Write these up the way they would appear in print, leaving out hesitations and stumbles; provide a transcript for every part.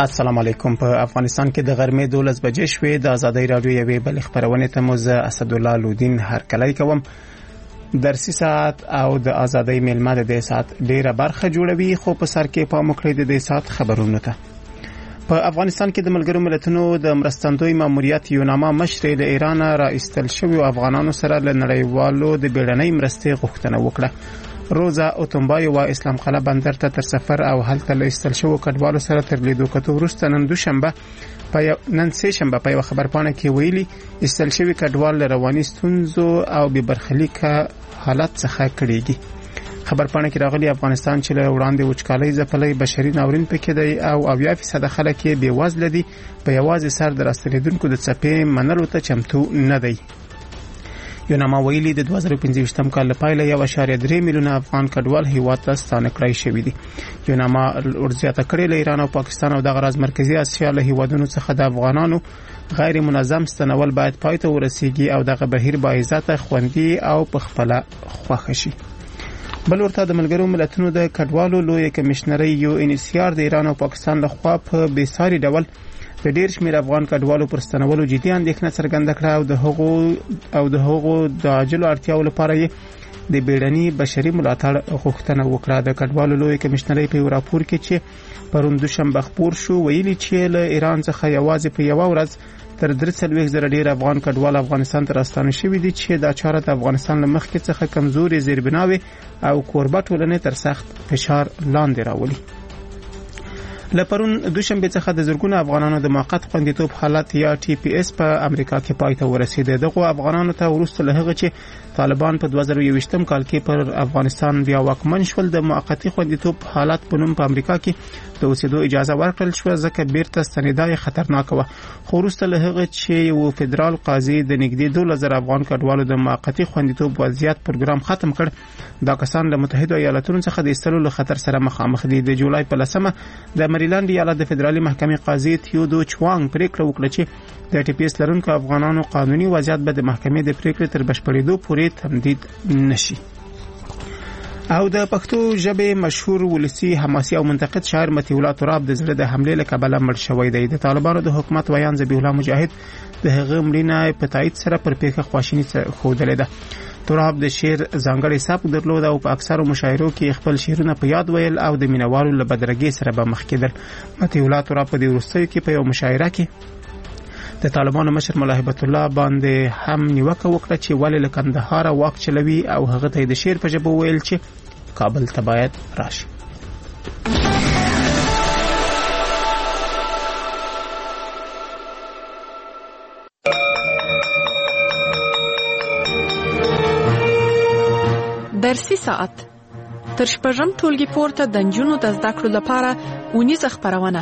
السلام علیکم. په افغانستان کې د غرمې 12 بجې شوې. د ازادۍ رادیو یوې بل خبرونه ته مو زه اسدالله لودین هرکلی کوم. درسي ساعت او د ازادۍ میلمه د ساعت ډیره برخه جوړوي، خو په سر کې پام وکړئ د ساعت خبرونه ته. په افغانستان کې د ملګرو ملتونو د مرستندوی ماموریت یوناما مشر د ایران را ایستل شوی افغانانو سره له نړیوالو د بیړنۍ مرستې غوښتنه وکړه. روزا اوتمبای و اسلام قلعه بندر ته تر سفر او هلته له ایستل شوو کډوالو سره تر لیدو کتو وروسته نن سه شنبه په خبرپاڼه کې ویلي ایستل شوی کډوال له رواني ستونزو او بې برخلیکه حالت څخه کړيږي. خبرپاڼه کې راغلي افغانستان چې له وړاندې وچکالۍ ځپلې بشري ناورین پکې دی او 80% خلک یې بې وزله دي، په یوازې سر د راستنیدونکو د څپې منلو ته چمتو نه دی. یوناما ویلي د 2015 کال لپاره 1.3 میلیونه افغان کډوال هیواد ته ستانه کړای شوی دي. یوناما ورزیاته کړې له ایران او پاکستان او د غرض مرکزی اسیا له هیوادونو څخه د افغانانو غیر منظم ستنول باید پای ته ورسیږي او دغه بهیر با عزت خوندي او په خپل خوښ شي. بل ورته د ملګرو ملتونو د کډوالو لوی کمشنري یو ان سی آر د ایران او پاکستان لخوا په بیساري ډول د ډیر شمیر افغان کډوالو پر ستنولو جدي اندېښنه څرګنده کړه او د هغو د عاجلو اړتیاو لپاره د بیړني بشري ملاتړ غوښتنه وکړه. د کډوالو لوی کمشنري په راپور کې چې پرون دوشنبه خبر شو ویلي چې له ایران څخه یوازې په یو ورځ تر 300,000 ډیر افغان کډوال افغانستان ته راستانه شوي دي چې دا چاره د افغانستان له مخکې څخه کمزوري زیربناوي او کوربه ټولنې تر سخت فشار لاندې راولي. لپرون دوشنبه څخه د زرګونو افغانانو د موقت خوندیتوب حالت یا ټي پی اس په امریکا کې پای ته ورسېده. دغه افغانانو ته ورسته له هغه چې طالبان په 2020 کال کې پر افغانستان بیا واکمن شول د موقتی خوندیتوب حالت په نوم په امریکا کې د اوسېدو اجازه ورکړل شو، ځکه بیرته ستنېدای خطرناک و. خو ورسته له هغه چې یو فدرال قاضي د نږدې 2000 افغان کډوالو د موقتی خوندیتوب وضعیت پروګرام ختم کړ. دا کسان له متحده ایالاتونو څخه د ایستلو له خطر سره مخامخ دي. د جولای په 10 د مریلند ایالت د فدرالي محکمې قاضي تیودو چوانګ پریکړه وکړه چې د ټي پی اس لرونکو افغانانو قانوني وضعیت به د محکمې د پریکړې تر بشپړېدو پورې تمدید نشي. او د پښتو ژبې مشهور ولسی حماسي او منتقد شاعر متي الله تراب د زړه د حمله له کبله مړ شوی دی. د طالبانو د حکومت ویان ذبیح الله مجاهد د هغه مړینې په تایید سره پر پیښه خواشینی خوده ده. تراب د شعر ځانګړی سبک درلود او په اکثرو مشاعرو کې خپل شعرونه په یاد ویل او د مینوالو له بدرګۍ سره به مخ کېدل. متي الله تراب په دې وروستیو کې په یو مشاعره کې د طالبانو مشر مولا هیبت الله باندې هم نیوکه وکړه چې ولې له کندهار واک چلوي او هغه ته د شعر په ژبه ویل چې کابل ته باید راشي. درسي ساعت تر شپږم ټولګي پورته د نجونو د زده کړو لپاره اونیزه خبرونه.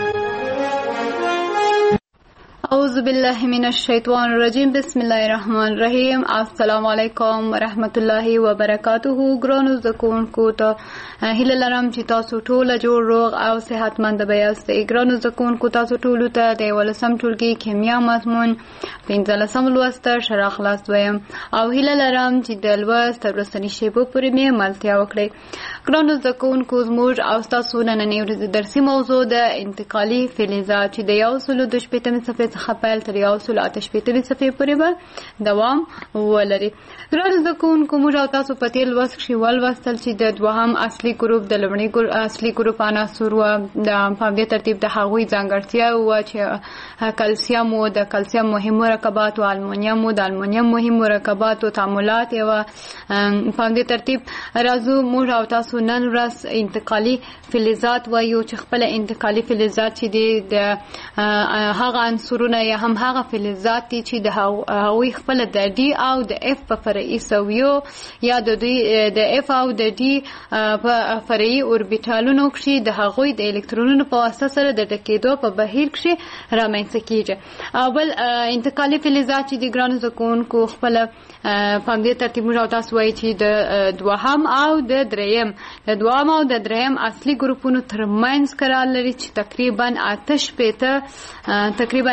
اعوذ بالله من الشیطان الرجیم. بسم الله الرحمن الرحیم. السلام علیکم ورحمت الله وبرکاته. ګرانو زده کوونکو ته هیله لرم چې تاسو ټول جوړ روغ او صحتمند یاست. ګرانو زده کوونکو تاسو ټول ته د 18م ټولګي کیمیا مضمون 15م لوست شرح خلاص وایم او هیله لرم چې د لوست ورسنی شیبو پورې مې ملتیا وکړئ. ګرانو زده کوونکو زموږ او تاسو نننۍ ورځې درسي موضوع د انتقالي فلزات چې د 128 صفحې خپل تر 128 صفحې پورې به دوام ولري. ګرانو زده کوونکو موږ او تاسو په تیر لوست کې ولوستل چې د دوهم اصلي ګروپ د لومړي اصلي ګروپ عناصر و د په دې ترتیب د هغوی ځانګړتیا و چې کلسیم او د کلسیم مهم مرکبات او المونیم او د المونیم مهم مرکبات او تعاملات او په دې ترتیب راځو موږ او تاسو نن ورځ انتقالي فلزات وایو چې خپل انتقالي فلزات چې د هغه عنصرونه یا هم هغه فلزات چې د هغوی خپل د ډي او د اف په فرعي سویو یا د دوی د اف او د ډي په فرعي اوربیټالونو کې د هغوی د الکترونونو په واسطه سره د ټکېدو په بهیر کې رامنځته کیږي. اول انتقالي فلزات چې د ګرانو زده کوونکو خپل په دې ترتیب موږ تاسو وایي چې د دوهم او د دریم اصلي ګروپونو ترمنځ قرار لري چې تقریبا 8 پېته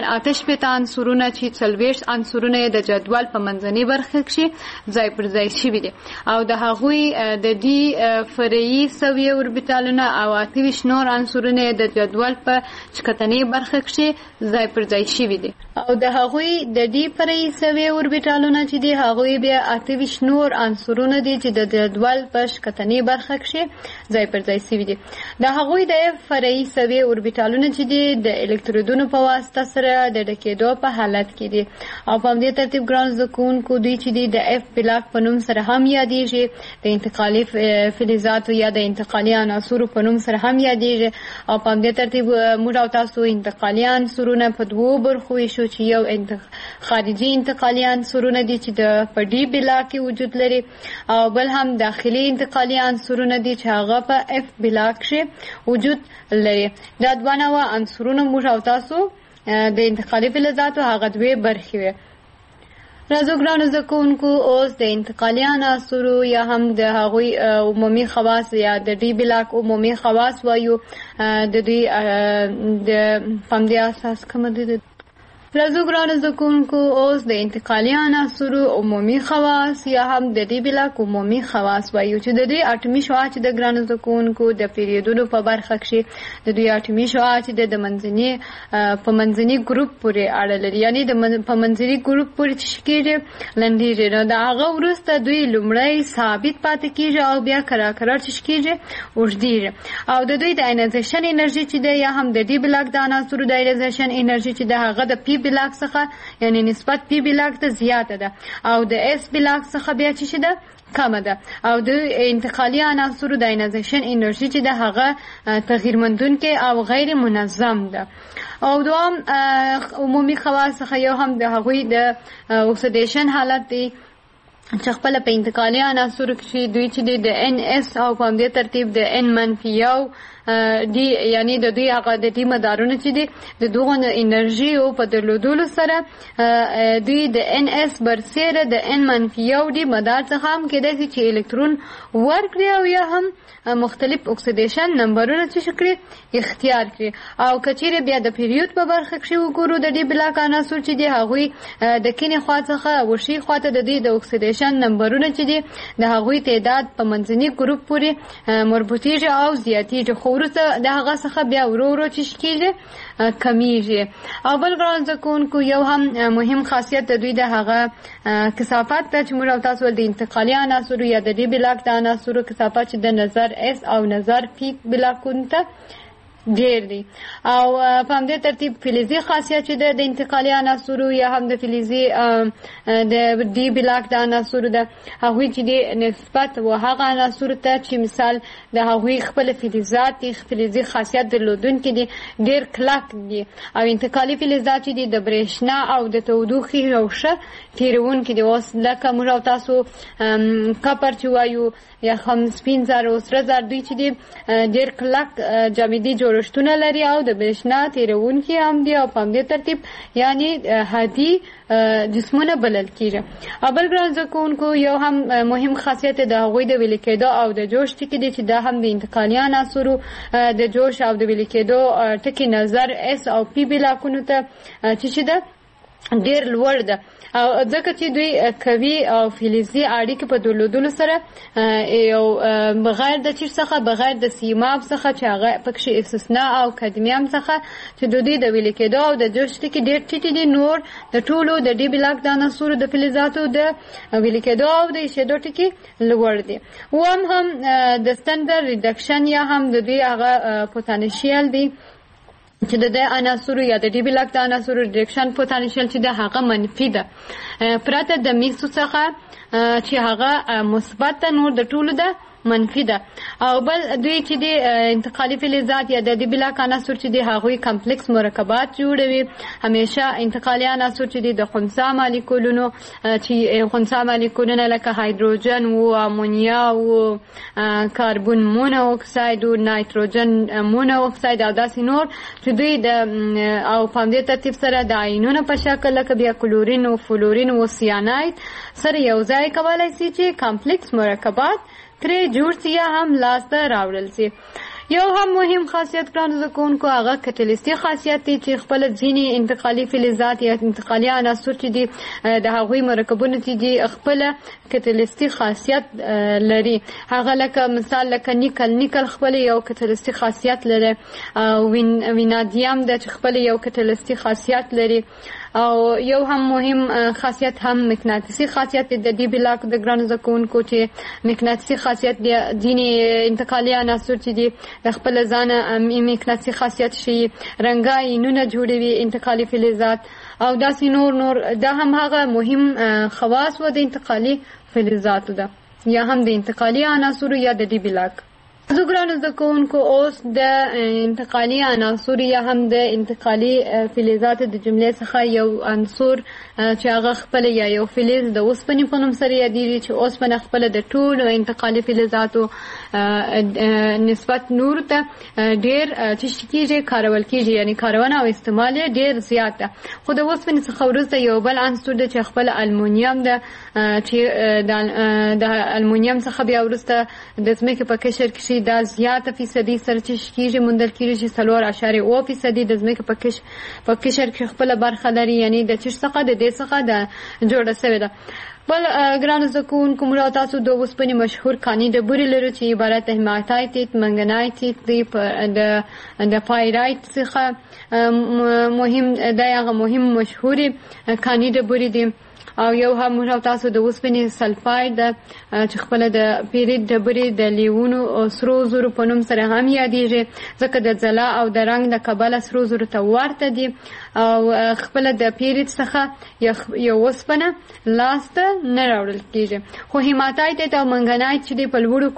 شپېته عنصرونه چې 40 عنصرونه د جدول په منځنۍ برخه کې ځای پر ځای شوي دي او د هغوی د دې فرعي سویه اوربیتالونه او 28 نور عنصرونه د جدول په ښکتنۍ برخه کې ځای پر ځای شوي دي او د هغوی د دې فرعي سویه اوربیتالونه چې دي هغوی بیا 28 نور عنصرونه دي چې د جدول په ښکتنۍ برخه کې ځای پر ځای شوي دي د هغوی د فرعي سویه اوربیتالونه چې دي د الکترودونو په واسطه سره د ډکېدو په حالت کې دي او په همدې ترتیب ګران زده کوونکو دوی چې دي د اف بلاک په نوم سره هم یادېږي د انتقالي فلزاتو یا د انتقالي عناصرو په نوم سره هم یادېږي او په همدې ترتیب موږ او تاسو انتقالي عنصرونه په دوو برخو ویشو چې یو خارجي انتقالي عنصرونه دي چې په ډي بلاک کې وجود لري او بل هم داخلي انتقالي عنصرونه دي چې هغه په اف بلاک کې وجود لري دا دوه نوع عنصرونه موږ او تاسو د انتقالي فلزاتو هغه دوه برخې وي راځو ګرانو زده کوونکو اوس د انتقالي عناصرو یا هم د هغوی عمومي خواص یا د ډي بلاک عمومي خواص وایو د دوی د همدې اساس کوم دي راځو ګرانو زده کوونکو اوس د انتقالي عناصرو عمومي خواص یا هم د ډي بلاک عمومي خواص وایو چې د دوی اټومي شعاع چې د ګرانو زده کوونکو د پیریډونو په برخه کې د دوی اټومي شعاع چې د منځني ګروپ پورې اړه لري یعنی د په منځني ګروپ پورې چې کېږي لنډېږي نو د هغه وروسته دوی لومړی ثابت پاتې کېږي او بیا کرار چې کېږي اوږدېږي او د دوی د آینایزیشن انرژي چې ده یا هم د ډي بلاک د عناصرو د آینایزیشن انرژي چې ده هغه د پی بلاک څخه یعنی نسبت پی بلاک ته زیاته ده او د اس بلاک څخه بیا چې ده کمه ده او د انتقالي عناصرو د آینایزیشن انرژي چې ده هغه تغییر مندونکې او غیر منظم ده او دوام عمومي خواص څخه یو هم د هغوی د اکسیدیشن حالت دی چې خپل په انتقالي عناصرو کې دوی چې د ان اس او په همدې ترتیب د ان منفي یو دی یعنی د دوی هغه د دې مدارونه چې دي د دغه انرژي او په درلودلو سره دوی د ان اس برسره د ان منفي یو دی مدار څخه هم کېدای شي چې الکترون ورکړي او یا هم مختلف اکسیدیشن نمبرونه چې شکل اختیار کړي او کچېره بیا د پیریود په برخه کې وګورو د دې بلاک عناصر چې دي هغوی د کینې خوا څخه وشي خواته د دې د اکسیدیشن نمبرونه چې دي د هغوی تعداد په منځني ګروپ پورې مربوطېږي او زیاتېږي خو وروسته د هغه څخه بیا ورو ورو چې کېږي کمیږي او بل ګران زده کوونکو یو هم مهم خاصیت د دوی د هغه کثافت ته چې موږ او تاسو د انتقالي عناصرو یا د دې بلاک د عناصرو کثافت چې د نظر اس او نظر پی بلاکونو ته ډیر دی او په همدې ترتیب فلزي خاصیت چې د انتقالي عناصرو یا هم د فلزي د ډي بلاک د عناصرو د هغوی چې د نسبت و هغه عناصرو ته چې مثال د هغوی خپل فلزات دي فلزي خاصیت درلودونکي دي ډیر کلک دي او انتقالي فلزات چې د برېښنا او د تودوخې روشه تیرونکي دي اوس لکه موږ او تاسو کپر چې وایو یا هم سپین زر او سره زر دوی چې دي ډیر کلک جامدي جوړښتونه لري او د برېښنا تیرونکي هم دي او په همدې ترتیب یعنی هادي جسمونه بلل کېږي او بل ګران زده کوونکو یو هم مهم خاصیت د هغوی د ویلې کېدو او د جوش ټکي دی چې دا هم د انتقالي عناصرو د جوش او د ویلې کېدو ټکي نظر اس او پی بلاکونو ته چې ده ډیر لوړ ده او ځکه چې دوی قوي او فلزي اړیکې په درلودلو سره یو بغیر د چیر څخه بغیر د سیماب څخه چې هغه پکې استثناء او کدمیوم څخه چې دوی د ویلې کېدو او د جوش ټکي ډیر ټیټ دي نور د ټولو د ډي بلاک د عناصرو د فلزاتو د ویلې کېدو او د ایشېدو ټکي لوړ دي هم د سټنډرډ ریډکشن یا هم د دوی هغه پوتانشیل دی چې د عناصرو یا د ډي بلاک د عناصرو ریډکشن پوتانشیل چې د هغه منفي ده پرته د میکسو څخه چې هغه مثبت نور د ټولو ده منفي ده او بل دوی چې د انتقالي فلزات یا د ډي بلاک عناصر چې د هغوی کمپلیکس مرکبات جوړوي همیشه انتقالي عناصر چې د خنثی مالیکولونو چې خنثی مالیکولونه لکه هایدروجن او امونیا او کاربن مونو اکساید او نایتروجن مونو اکساید او داسې نور چې دوی د او په همدې ترتیب سره د آیونونو په شکل لکه بیا کلورین او فلورین او سیاناید سره یو ځای کولی شي چې کمپلیکس مرکبات ترې جوړ سي یا هم لاسته راوړل سي یو هم مهم خاصیت ګرانو زده کوونکو هغه کټلیستي خاصیت دی چې خپل ځینې انتقالي فلزات یا انتقالي عناصر چې دي د هغوی مرکبونه چې دي خپل کټلیستي خاصیت لري. هغه لکه مثال لکه نیکل خپل یو کټلیستي خاصیت لري، وینادیم د خپل یو کټلیستي خاصیت لري. او یو هم مهم خاصیت هم مقناطیسي خاصیت د دې بلاک د ګرانو زده کوونکو چې مقناطیسي خاصیت دی. ځینې انتقالي عناصر چې دي د خپل ځان مقناطیسي خاصیت شي، رنګاینونه جوړوي انتقالي فلزات او داسې نور. دا هم هغه مهم خواص و د انتقالي فلزاتو ده یا هم د انتقالي عناصرو یا د دې بلاک. زه ګرانو زده کوونکو اوس د انتقالي عناصر یا هم د انتقالي فلزاتو د جملې څخه یو عنصر چې هغه خپل یا یو فلز د اوسپنې په نوم سره یادېږي چې اوسپنه خپل د ټولو انتقالي فلزاتو نسبت نور ته ډېر چې کېږي کارول کېږي، یعنی کارونه او استعمال یې ډېر زیات ده. خو د اوسپنې څخه وروسته یو بل عنصر ده چې خپل المونیم ده چې د المونیم څخه بیا وروسته د ځمکې په قشر کې دا زیاته فیصدي سره چې کېږي موندل کېږي چې 4.0% د ځمکې په قشر کې خپله برخه لري، یعنی د چش څخه د دې څخه جوړه شوې ده. بل ګرانو زده کوونکو موږ او تاسو د اوسپنې مشهور کاني ډبرې لرو چې عبارت د هیماتایټ، منګنایټ دی، د پایرایټ څخه مهم دی، هغه مهم مشهورې کاني ډبرې دي. او یو هم موږ او تاسو د اوسپنې سلفاید چې خپله د پیرید ډبرې د لیونو سرو زرو په نوم سره هم یادېږي، ځکه د ځلا او د رنګ د کبله سرو زرو ته ورته دي. او خپله د پیرید څخه یو اوسپنه لاسته نه راوړل کېږي. خو هیماتایټ او منګنایټ چې دی په لوړو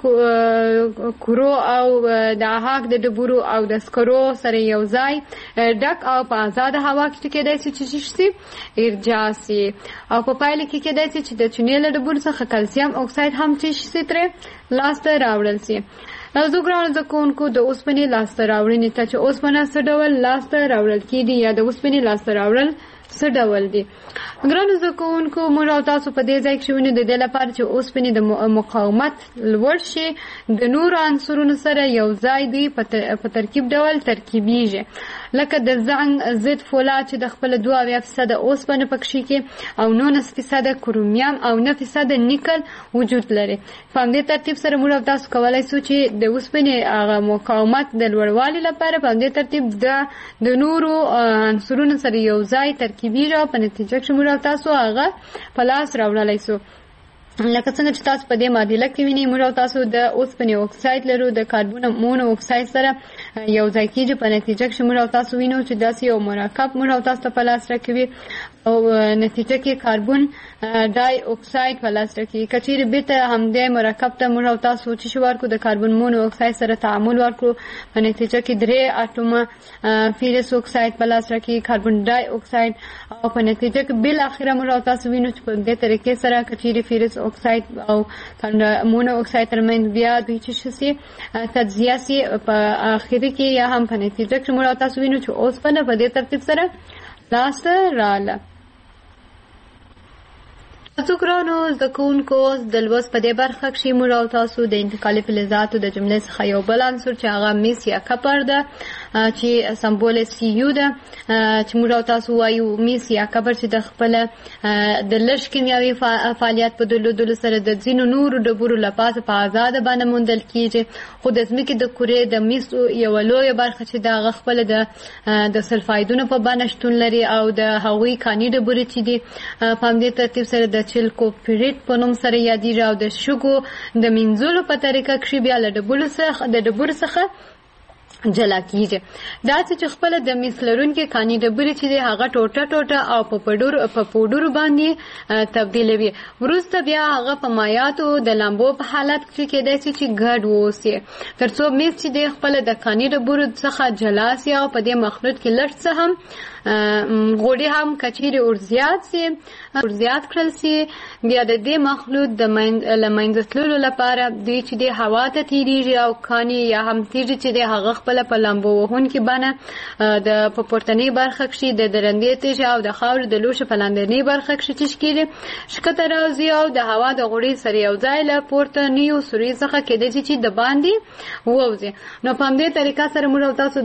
کرو او د اهاک د ډبرو او د سکرو سره یو ځای ډک او په آزاده هوا کې کېدای شي چې شي ارجاع سي. او په پایله کې کېدای شي چې د چونې له ډبرو څخه کلسیم اکساید هم چې شي ترې لاسته راوړل سي. زه ګرانو زده کوونکو د اوسپنې لاسته راوړنې ته چې اوسپنه څه ډول لاسته راوړل کېږي یا د اوسپنې لاسته راوړل څه ډول دي. ګرانو زده کوونکو موږ او تاسو په دې ځای کې ونیو د دې لپاره چې اوسپنې د مقاومت لوړ شي د نورو عنصرونو سره یو ځای دوی په ترکیب ډول ترکیبیږي، لکه د زنګ ضد فولاد چې د خپل 2% اوسپنه پکښې کې او 19% کرومیم او 9% نیکل وجود لري. په همدې ترتیب سره موږ او تاسو کولی شو چې د اوسپنې هغه مقاومت د لوړوالي لپاره په همدې ترتیب د نورو عنصرونو سره یو ځای ترکیبیږي او په نتیجه کې موږ او تاسو هغه په لاس راوړلی شو. لکه څنګه چې تاسو په دې معادله کې وینئ موږ او تاسو د اوسپنې اکساید لرو د کاربون مونو اکساید سره یو ځای کېږي. په نتیجه کې موږ او تاسو وینو چې داسې یو مرکب موږ او تاسو ته په لاس راکوي او نتیجه کې کاربون ډای اکساید په لاس راکوي. که چیرې بېرته همدې مرکب ته موږ او تاسو چې ورکړو د کاربون مونو اکساید سره تعامل ورکړو په نتیجه کې 3 اتومه فیرس اکساید په لاس راکوي، کاربون ډای اکساید. او په نتیجه کې بالاخره موږ او تاسو وینو چې په دې طریقې سره که چیرې فیرس اکساید او مونو اکساید ترمنځ بیا دوی چې شي تجزیه سي په اخري کې یا هم په نتیجه کې موږ تاسو وینو چې اوسپنه په دې ترتیب سره لاسته رااله. ګرانو زده کوونکو د لوست په دې برخه کې موږ او تاسو د انتقالي فلزاتو د جملې څخه یو بل عنصر چې هغه میس یا کپر ده چې سمبول سی یو ده چې موږ او تاسو وایو میس یا کپر چې د خپل د لږ کیمیاوي فعالیت په درلودلو سره د ځینو نورو ډبرو له پاسه په آزاده باندې موندل کېږي. خو د ځمکې د کورې د میسو یوه لویه برخه چې د هغه خپل د سلفایدونو په بڼه شتون لري او د هغوی کاني ډبرې چې دي په همدې ترتیب سره د چلکوپریټ په نوم سره یادېږي او د شګو د مینځلو په طریقه کې بیا له ډبرو څخه جلا کیږي. دا چې خپل د میس لرونکي کاني ډبرې چې دی هغه ټوټه او په پوډرو باندې تبدیلوي. وروسته بیا هغه په مایعاتو د لامبو په حالت کې کېدای شي چې ګډ واوسي تر څو میس چې دی خپل د کاني ډبرو څخه جلا سي او په دې مخلوط کې لږ څه هم غوړي هم کچيري ورزيات کړل سي. بیا د دې مخلوط د منځ تللو لپاره دوی چې د هوا ته تیریږي او کاني یا هم تیږي چې د هغه خپل خپل په لامبو وهونکي بڼه د په پورتنۍ برخه کې د درندې تیږې او د خاورې د لوښو په لاندنۍ برخه کې چې کېږي ښکته راځي او د هوا د غوړي سره یو ځای له پورتنیو سوري څخه کېدای شي چې د باندې ووځي. نو په همدې طریقه سره موږ او تاسو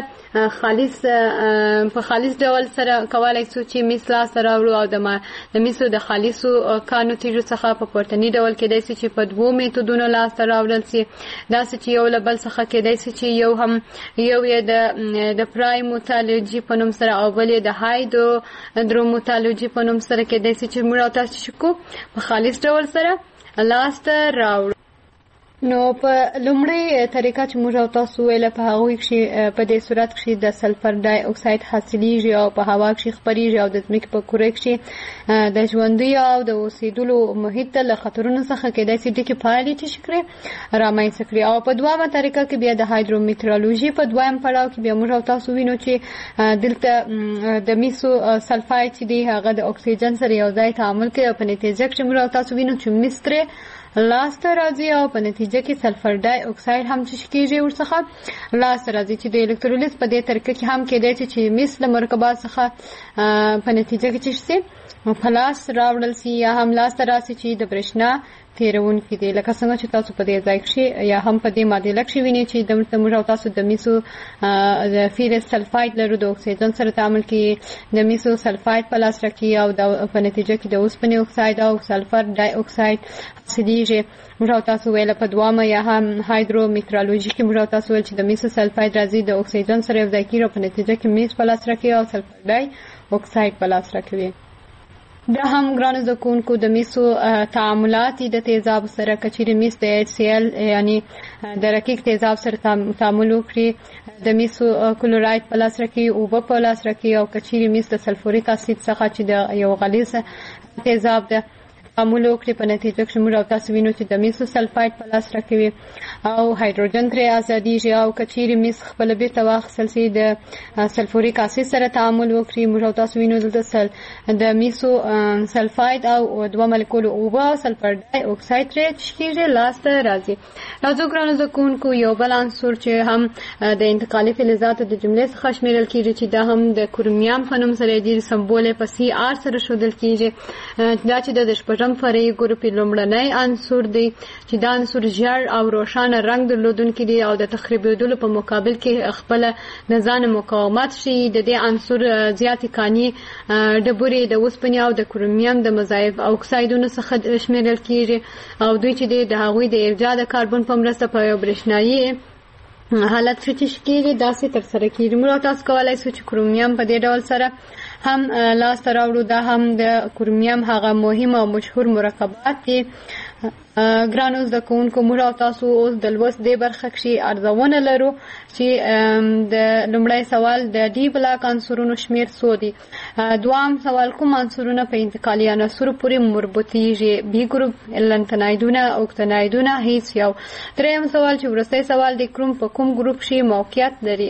دلته په خالص ډول سره کولای شو چې میس لاسته راوړو او د میسو د خالصو کانو تیږو څخه په پورتني ډول کېدای شي چې په دوو میتودونو لاسته راوړل شي. داسې چې یو له بل څخه کېدای شي چې یو یې د پرایموتالوجي په نوم سره او بل یې د هایدروموتالوجي په نوم سره کېدای شي چې موږ او تاسو شکو په خالص ډول سره لاسته راوړو. نو په لومړی طریقه چې موږ او تاسو ویله په هغوی کې په دې صورت کې د سلفر ډای اکساید حاصلیږي او په هوا کې خپریږي او د ځمکې په کره کې د ژوندیو او د اوسېدلو محیط ته له خطرونو څخه کېدای شي ډېرې فعالیتي شکړي رامنځته کړي. او په دویمه طریقه کې بیا د هایدرومیټرولوژي په دویم پړاو کې بیا موږ او تاسو وینو چې دلته د میسو سلفاید چې دی هغه د اکسیجن سره یو ځای تعامل کوي او په نتیجه کې موږ او تاسو وینو چې میس ترې لاسته راځي او په نتیجه کې سلفر ډای اکساید هم چې کېږي ورڅخه لاسته راځي چې د الکترولیز په دې طریقه کې هم کېدای شي چې میس له مرکبات څخه په نتیجه کې چې په لاس راوړل شي یا هم لاسته راسي چې د برېښنا تیرونکي دي. لکه څنګه چې تاسو په دې ځای کې یا هم په دې معادله کې وینئ چې د موږ او تاسو د میسو د فیرس سلفاید لرو د اکسیجن سره تعامل کوي د میسو سلفاید په لاس راکوي او په نتیجه کې د اوسپنې اکساید او سلفر ډای اکساید حاصلیږي. موږ او تاسو ویل په دوامه یا هم هایدرومیټرولوژي کې موږ او تاسو ویل چې د میسو سلفاید راځي د اکسیجن سره یو ځای کېږي او په نتیجه کې میس په لاس راکوي او سلفر ډای اکساید په لاس راکوي. دا هم ګرانو زده کوونکو د میسو تعاملات د تیزاب سره کچېرې میس د HCl یعنی د رقیق تیزاب سره تعامل وکړي د میسو کلوراید په لاس راکوي اوبه په لاس راکوي او کچېرې میس د سلفوریک اسید څخه چې د یو غلیظ تیزاب ده تعامل وکړي په نتیجه کې موږ او تاسو وینو چې د میسو سلفاید په لاس راکوي او هایدروجن ترې ازادیږي او کچېرې میس خپله بیرته واخیستل شي د سلفوریک اسید سره تعامل وکړي. موږ او تاسو وینو دلته د میسو سلفاید او دوه مالیکولو اوبه او سلفر ډای اکساید ترې چې کېږي لاسته راځي. راځو ګرانو زده کوونکو یو بل عنصر چې هم د انتقالي فلزاتو د جملې څخه شمیرل کېږي چې دا هم د کرومیوم په نوم سره ډېر سمبول یې په CR سره ښودل کېږي. دا چې د شپږم فرعي ګروپ لومړنی عنصر دی چې دا عنصر ژیړ او روښانه رنګ درلودونکی دی او د تخریبېدلو په مقابل کې خپله د ځان مقاومت ښیي. د دې عنصر زیاتې کاني ډبرې د اوسپنې او د کرومیوم د مضاعف اکسایدونو څخه شمیرل کېږي او دوی چې د هغوی د ارجاع د کاربن په مرسته په یو برېښنایي حالت کې کېږي داسې ترسره کېږي. موږ تاسو کولی شو چې کرومیوم په دې ډول سره هم لاسته راوړو. دا هم د کرومیوم هغه مهم او مشهور مرکبات دي. ګرانو زده کوونکو موږ او تاسو اوس د لوست دې برخه کې ارزونه لرو چې د لومړی سوال د ډي بلاک عنصرونو شمیر څو دي. دوام سوال کوم عنصرونه په انتقالي عناصرو پورې مربوطیږي؟ بي ګروپ، لنتنایدونه، اوکتنایدونه، هیڅ یو. دریم سوال چې وروستی سوال د کروم په کوم ګروپ کې موقعیت لري؟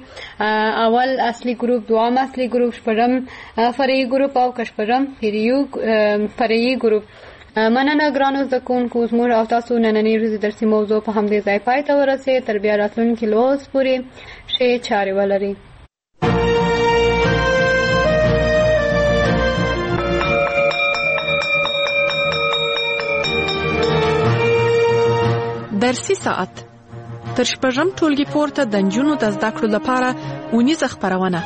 اول اصلي ګروپ، دوام اصلي ګروپ، شپږم فرعي ګروپ او که شپږم فرعي ګروپ. مننه ګرانو زده کوونکو زموږ او تاسو نننۍ ورځې درسي موضوع په همدې ځای پای ته ورسېد. تر بیا راتلونکي لوست پورې ښې چارې ولرئ. درسي ساعت تر شپږم ټولګي پورته د نجونو د زده کړو لپاره اونیزه خپرونه.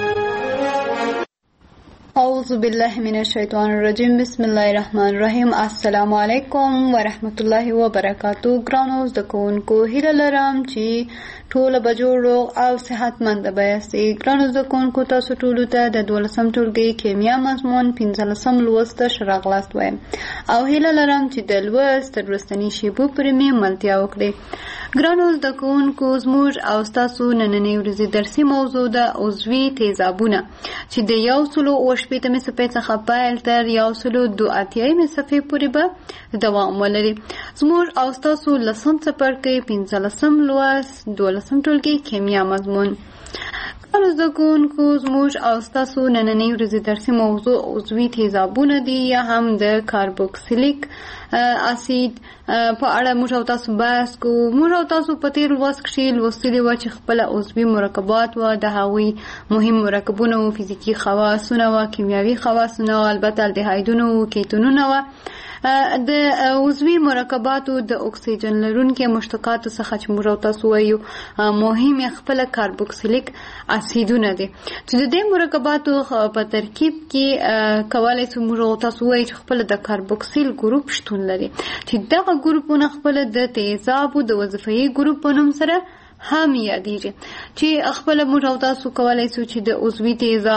اعوذ بالله من الشیطان الرجیم بسم الله الرحمن الرحیم. السلام علیکم ورحمت الله وبرکاتو. ګرانو زده کوونکو هیله لرم چې ټول به جوړ او صحتمند به یاستئ. ګرانو زده کوونکو تاسو ټولو ته د 12م ټولګي کیمیا مضمون 15م لوست ته راغلاست وایم او هیله لرم چې د لوست تر وروستنۍ شیبو پورې مې ملتیا وکړئ. ګرانو زده کوونکو زموږ او ستاسو نننۍ ورځې درسي موضوع ده عضوي تیزابونه چې د 180 صفحې څخه پیل تر 182 صفحې پورې به دوام ولري. زموږ او ستاسو لسم څپرکی 15م لوست 12م ټولګي کیمیا مضمون. زده کوونکو زموږ او ستاسو نننۍ ورځې درسي موضوع عضوي تیزابونه دي یا هم د کاربوکسیلیک اسید په اړه موږ او تاسو بحث کوو. موږ او تاسو په تیر لوست کې لوستلي وو چې خپل عضوي مرکبات و د هغوی مهم مرکبونه او فزیکی خواصونه و کیمیاوي خواصونه او البته الډهایدونه او کیتونونه و. د عضوي مرکباتو د اکسیجن لرونکي مشتقاتو څخه چې موږ او تاسو وایو مهم خپل کاربوکسیلیک اسیدونه دي چې د دې مرکباتو په ترکیب کې کولای شو موږ او تاسو وایو چې خپل د کاربوکسیل ګروپ شتون لري چې دغه ګروپونه خپل د تیزابو د وظیفي ګروپ په نوم سره هم یادېږي چې خپل موږ او تاسو کولای شو چې د عضوي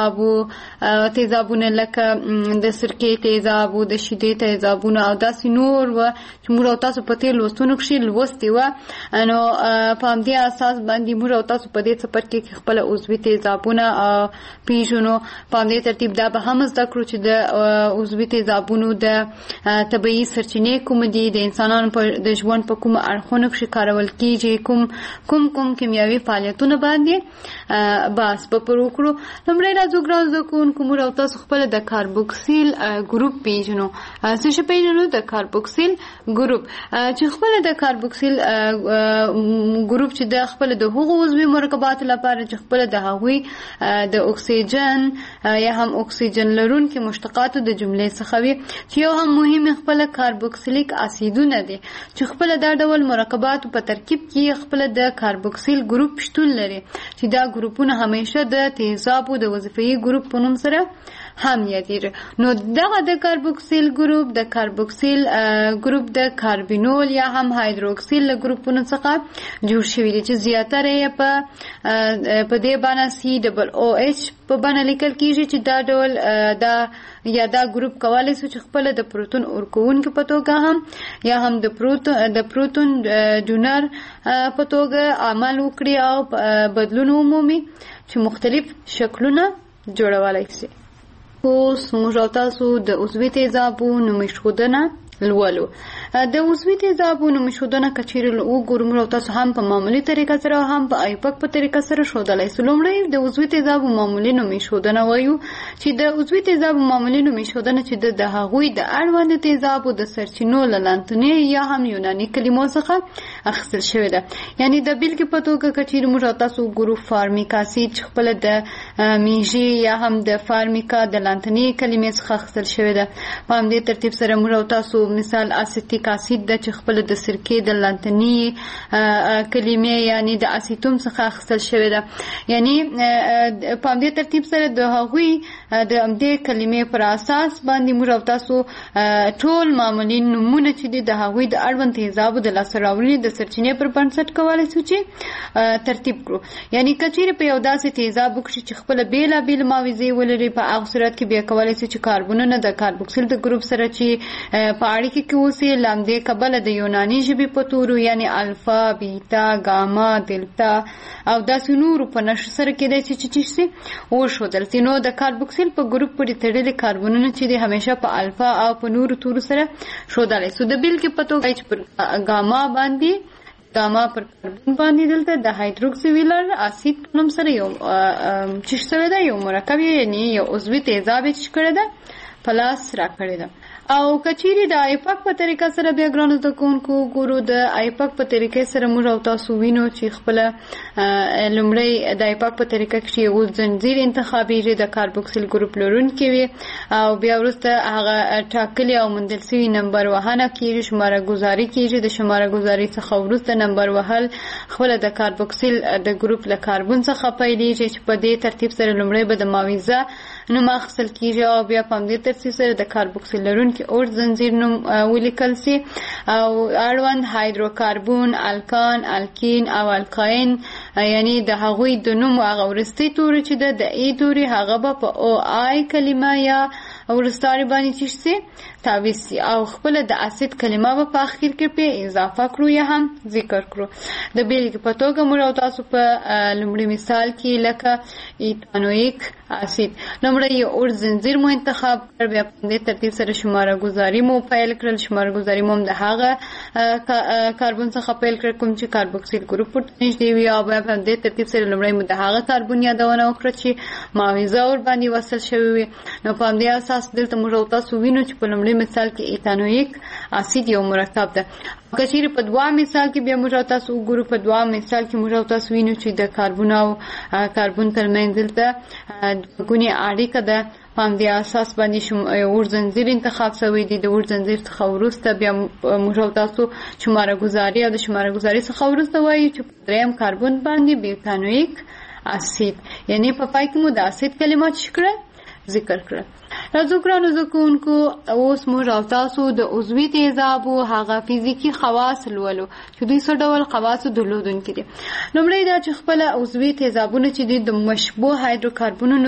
تیزابونه لکه د سرکې تیزابو د شیدې تیزابونه او داسې نور و چې موږ او تاسو په تیر لوستونو کې لوستي و نو په همدې اساس باندې موږ او تاسو په دې څپرکي کې خپل عضوي تیزابونه پیژنو. په همدې ترتیب دا به هم زده کړو چې د عضوي تیزابونو د طبیعي سرچینې کوم دي د انسانانو د ژوند په کوم اړخونو کې کارول کیږي کوم کیمیاوي فعالیتونه باندې بس په پروکړو. لمړی راځو ګران زده کوونکو موږ او تاسو خپل د کاربوکسیل ګروپ پیژنو. څه شی پیژنو؟ د کاربوکسیل ګروپ چې خپل د کاربوکسیل ګروپ چې د خپل د هغو عضوي مرکباتو لپاره چې خپل د هغوی د اکسیجن یا هم اکسیجن لرونکي مشتقاتو د جملې څخه وي چې یو هم مهم خپل کاربوکسیلیک اسیدونه دي چې خپل دا ډول مرکباتو په ترکیب کې خپل د کاربوکسیل ګروپ شتون لري چې دا ګروپونه همیشه د تیزابو د وظیفي ګروپ په نوم سره هم یادېږي. نو دغه د کاربوکسیل ګروپ د کاربوکسیل ګروپ د کاربینول یا هم هایدروکسیل ګروپونو څخه جوړ شوی دی چې زیاتره یې په دې بڼه COOH په بڼه لیکل کیږي چې دا ډول دا ګروپ کولای شي چې خپل د پروتون ورکوونکي په توګه هم یا هم د پروتون ډونر په توګه عمل وکړي او بدلون عمومي چې مختلف شکلونه جوړولای شي. اوس موږ او تاسو د عضوي تیزابو نومېښودنه لولو. د عضوي تیزابو نومېښودنه که چیرې وګورو موږ او تاسو هم په معمولي طریقه سره او هم په ایپک په طریقه سره ښودلی سو. لومړی د عضوي تیزابو معمولي نومېښودنه وایو چې د عضوي تیزابو معمولي نومېښودنه چې د هغوی د اړوند تیزابو د سرچینو له لانتنې یا هم یوناني کلمو څخه اخیستل شوې ده. یعنی د بیلګې په توګه که چیرې موږ او تاسو وګورو فارمیک اسید چې خپله د میږي یا هم د فارمیکا د لانتنې کلمې څخه اخیستل شوې ده. په همدې ترتیب سره موږ او تاسو مثال اسیتیک اسید د چې خپل د سرکې د لانتنی کلمې یعنی د اسیتوم څخه اخیستل شوی ده. یعنی په همدې ترتیب سره د هغوی د همدې کلمې پر اساس باندې موږ او تاسو ټول معمولي نومونه چې دي د هغوی د اړوند تیزابو د لاسته راوړنې د سرچینې پر بنسټ کولی شو چې ترتیب کړو. یعنی که چیرې په یو داسې تیزاب وکړي چې خپله بېلابېل معاوضې ولري په هغه صورت کې بیا کولی شو چې کاربونونه د کاربوکسیل د ګروپ سره چې په اړیکې کې اوسي لامدې کبله د یوناني ژبې په تورو یعنی الفا بیتا ګاما دلتا او داسې نورو په نښو سره کېدای شي چې شي وښودل شي. نو د کاربوکسیل په ګروپ پورې تړلي کاربونونه چې دي همیشه په الفا او په نورو تورو سره ښودلی سو. د بیلګې په توګه چې پر ګاما پر کاربون باندې دلته د هایدروکسیویلر اسید په نوم سره یو چې شوی ده یو مرکب یعنی یو عضوي تیزاب چې کړی ده په لاس راکړی ده. او کچيري د ایپک په طریقه سره بیا ګرانو د کوونکو ګورو د ایپک په طریقې سره موږ او تاسو وینو چې خپل لمړی د ایپک په طریقه کې یو زنجیر انتخابي د کاربوکسیل ګروپ لرونکي وي او بیا وروسته هغه ټاکلي او موندل شوي نمبر وهنه کیږي شماره گذاري کیږي. د شماره گذاري څخه وروسته نمبر وهل خپل د کاربوکسیل د ګروپ له کاربون څخه پیلېږي چې په دې ترتیب سره لمړی به د معاوضه نوم اخیستل کیږي او بیا په همدې ترتیب سره د کاربوکسیل لرونکي اور زنجیر نوم ولیکل سي او اړوند هایدروکاربون الکان الکین او الکاین یعنی د هغوی د نوم هغه وروستي توري چې د ای توري هغه به په او آی کلمه یا ورستاري باندې چې تعویض سي او خپل د اسید کلمه په اخر کې په اضافه کړو یا هم ذکر کړو. د بیلګې په توګه موږ تاسو په لومړي مثال کې لکه ایتانویک اسید لومړی یو اور زنجیر مو انتخاب کړ، بیا په دې ترتیب سره شماره گذاری مو پیل کړل. شماره گذاری مو د هغه کاربن څخه پیل کړ کوم چې کاربوکسیل ګروپ ورته نږدې وي او بیا په دې ترتیب سره لومړی مو د هغه کاربن یادونه وکړه چې معاوضه ور باندې وصل شوی وي. نو په دې اساس دلته موږ تاسو وینو چې په لومړي مثال کې ایتانویک اسید یو مرکب ده. کچېر په دوا مثال کې بیا موږ تاسو وګورو، په دوا مثال کې موږ تاسو وینو چې د کاربن او کاربن ترمنځ دلته دوګونی اړیکه ده. په دې اساس باندې اور زنجیر انتخاب شوی دی. د اور زنجیر څخه وروسته بیا موږ تاسو شماره گذاری او د شماره گذاری څخه وروسته وایي چې دریم کاربن باندې بیوتانویک اسید، یعنی په پای کې مو د اسید کلمات شکره ذکر کړل. راځو ګرانو زده کوونکو، اوس موږ تاسو د عضوي تیزابو هغه فزیکی خواص لولو چې دوی څه ډول خواص درلودونکي دي. لومړی دا چې خپل عضوي تیزابونه چې دي د مشبوه هایدروکاربنونو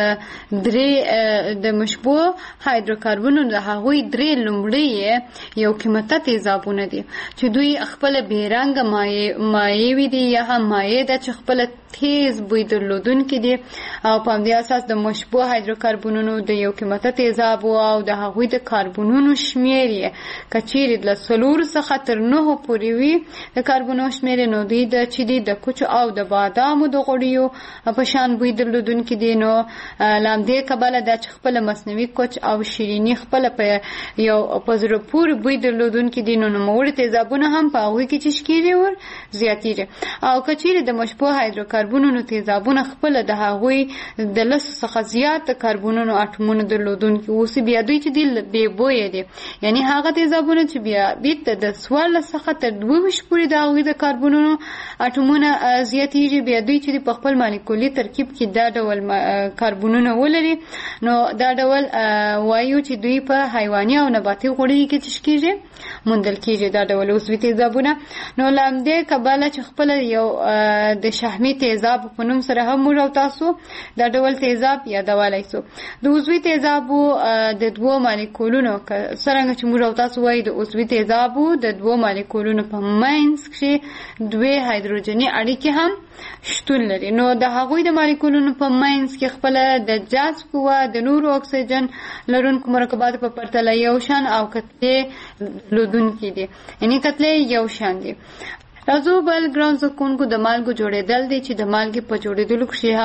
د مشبوه هایدروکاربنونو د هغوی درې لومړی یو قیمته تیزابونه دي چې دوی خپل بیرنګ مایع وي دي یا هم مایع ده چې خپل تیز بوی درلودونکي دي. او په دې اساس د مشبوه هایدروکاربنونو د یو قیمته تیزاب او د هغوی د کاربنونو شمیر یې کچېرې د 4 څخه تر 9 پورې وي د کاربنونو شمیر، نو دوی د چې دي د کوچو او د بادامو د غوړیو په شان بوی درلودونکي دي. نو لامدې کبله دا چې خپل مصنوعي کوچ او شیرینی خپل په یو په زړه پورې بوی درلودونکي دي. نو نوموړي تیزابونه هم په هغوی کې چې کېږي ور زیاتېږي. او کچېرې د مشبوه هایدروکاربنونو تیزابونه خپل د هغوی د 10 څخه زیات کاربنونو اټومونه درلودونکي اوس بیا دوی چې دي بې بویه دي، یعنی هغه تیزابونه چې بیا بیت د 14 څخه تر 22 پورې د هغوی د کاربنونو اټومونه زیاتېږي. بیا دوی چې په خپل مالیکولي ترکیب کې دا ډول کاربنونه ولري، نو دا ډول وایو چې دوی په حیواني او نباتي غوړیو کې چې کېږي موندل کېږي دا ډول عضوي تیزابونه. نو لامدې کبله چې خپل یو د شحمي تیزاب په نوم سره هم موږ تاسو دا ډول تیزاب یادولای شو. د عضوي تیزابو د دوو مالیکولونو څرنګه چې موږ تاسو وایي د عضوي تیزابو د دوو مالیکولونو په منځ کې دوه هایدروجني اړیکې هم شتون لري. نو د هغوی د مالیکولونو په منځ کې خپل د جذب قوه د نورو اکسیجن لرونکو مرکباتو په پرتله یو شان او کتلې لودونکي دي، یعنی کتلې یو شان دي. راځو بل ګران زکونکو د مالګو جوړېدل دي چې د مالګې په جوړېدلو کې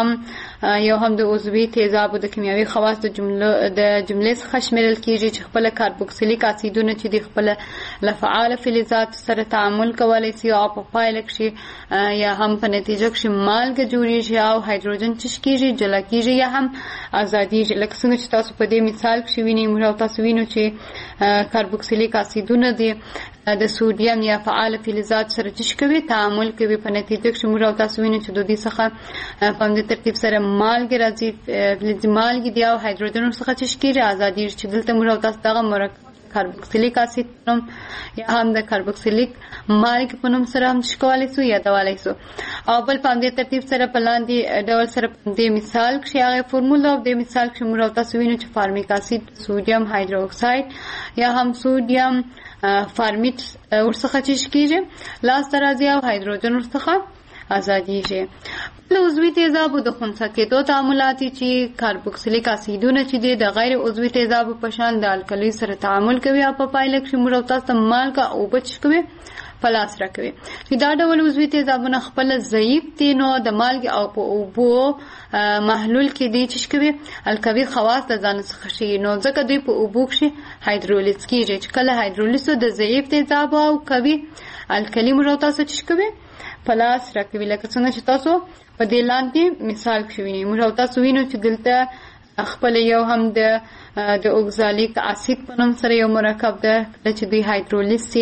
هم د عضوي تیزابو د کیمیاوي خواص د جملې څخه شمیرل کېږي چې خپل کاربوکسیلیک اسیدونه چې د خپل لفعال فلزات سره تعامل کولی شي او په پایله کې یا هم په نتیجه کې مالګه جوړېږي او هایدروجن چې کېږي جلا کېږي یا هم ازادېږي. لکه څنګه چې تاسو په دې مثال کې وینئ، موږ تاسو وینو چې کاربوکسیلیک اسیدونه دي د سودیم یا فعال فلزات سره چې کوي تعامل کوي، په نتیجه کې موږ تاسو وینو چې د دې څخه په دې ترتیب سره مالګه راځي، مالګه دی او هایدروجن څخه چې کېږي ازادېږي چې دلته موږ تاسو دغه مرکب کاربوکسیلیک اسید نوم یا هم د کاربوکسیلیک مالګې په نوم سره هم شکولای شو یادولای شو. او بل په دې ترتیب سره په لاندې ډول سره د مثال کې هغه فرمولا او د مثال کې موږ تاسو وینو چې فارمیک اسید سودیم هایدروکساید یا هم سودیم فارمیټ ورڅخه چې کېږي لاس راځي او هایدروجن ورڅخه ازادېږي. له عضوي تیزابو د خنثی کېدو تعاملات چې کاربوکسیلیک اسیدونه چې دي د غیر عضوي تیزابو په شان د الکلی سره تعامل کوي او په پایله کې موږ تاسو مالګه او بچ کوي پلاس راکوي. چې دا ډول عضوي تیزابونه خپل ضعیف دي، نو د مالګې او په اوبو محلول کې دي چې کوي الکوي خواص د ځان څخه شي، نو ځکه دوی په اوبو کې هایدرولیز کېږي چې کله هایدرولیز د ضعیف تیزاب او کوي الکلی موږ تاسو چې کوي پلاس راکوي. لکه څنګه چې تاسو په دې لاندې مثال کې وینئ، موږ تاسو وینو چې دلته خپل یو هم د اوکزالیک اسید په نوم سره یو مرکب ده چې دوی هایدرولیز سي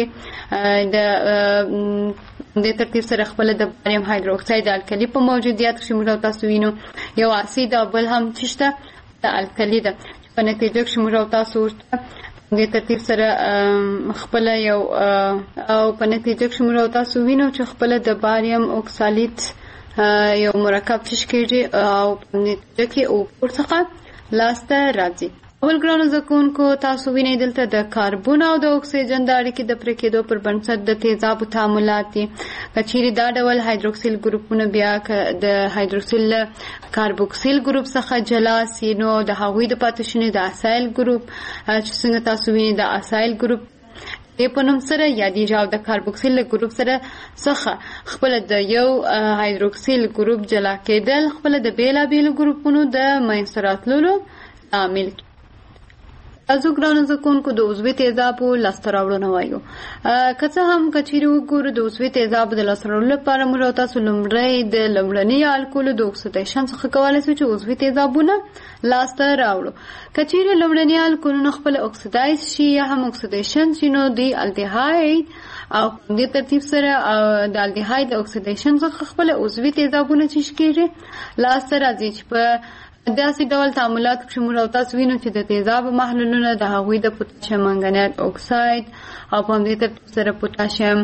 د ترتیب سره خپل د باریم هایدروکساید الکلی په موجودیت کې موږ تاسو وینو یو اسید او بل هم چشته د الکلی ده په نتیجه کې موږ تاسو د ترتیب سره خپل یو او په نتیجه کې موږ تاسو وینو چې خپل د باریم اوکسالیت یو مرکب چې کېږي او په نتیجه کې او ورڅخه لاسته راځي. اول ګرانو زکونکو تاسو وینئ دلته د کاربن او د اکسیجن د اړیکې د پرې کېدو پر بنسټ د تیزابو تعاملات دي. که چیرې دا ډول هایدروکسیل ګروپونه بیا د هایدروکسیل کاربوکسیل ګروپ څخه جلا سي نو د هغوی د پاتې شونې د اسایل ګروپ چې څنګه تاسو وینئ د اسایل ګروپ دې په نوم سره یادېږي او د کاربوکسیل ګروپ سره څخه خپله د یو هایدروکسیل ګروپ جلا کېدل خپله د بېلابېلو ګروپونو د منځته راتللو لامل کېږي. تاسو ګرانو زکونکو د عضوي تیزابو لاسته راوړنه وایو. که څه هم که چیرې وګورو د عضوي تیزابو د لاسته راوړلو لپاره موږ او تاسو لومړی د لومړني الکولو د اکسیدیشن څخه کولی شو چې عضوي تیزابونه لاسته راوړو. که چیرې لومړني الکولونه خپل اکسیدایز شي یا هم اکسیدیشن شي نو د الډیهاید او دې ترتیب سره د الډیهاید د اکسیدیشن څخه خپل عضوي تیزابونه چې کېږي لاسته راځي چې په داسې ډول تعاملات کې موږ او تاسو وینو چې د تیزابو محلولونه د هغوی د پوتاشیم منګنیټ اکساید او په همدې ترتیب سره پوتاشیم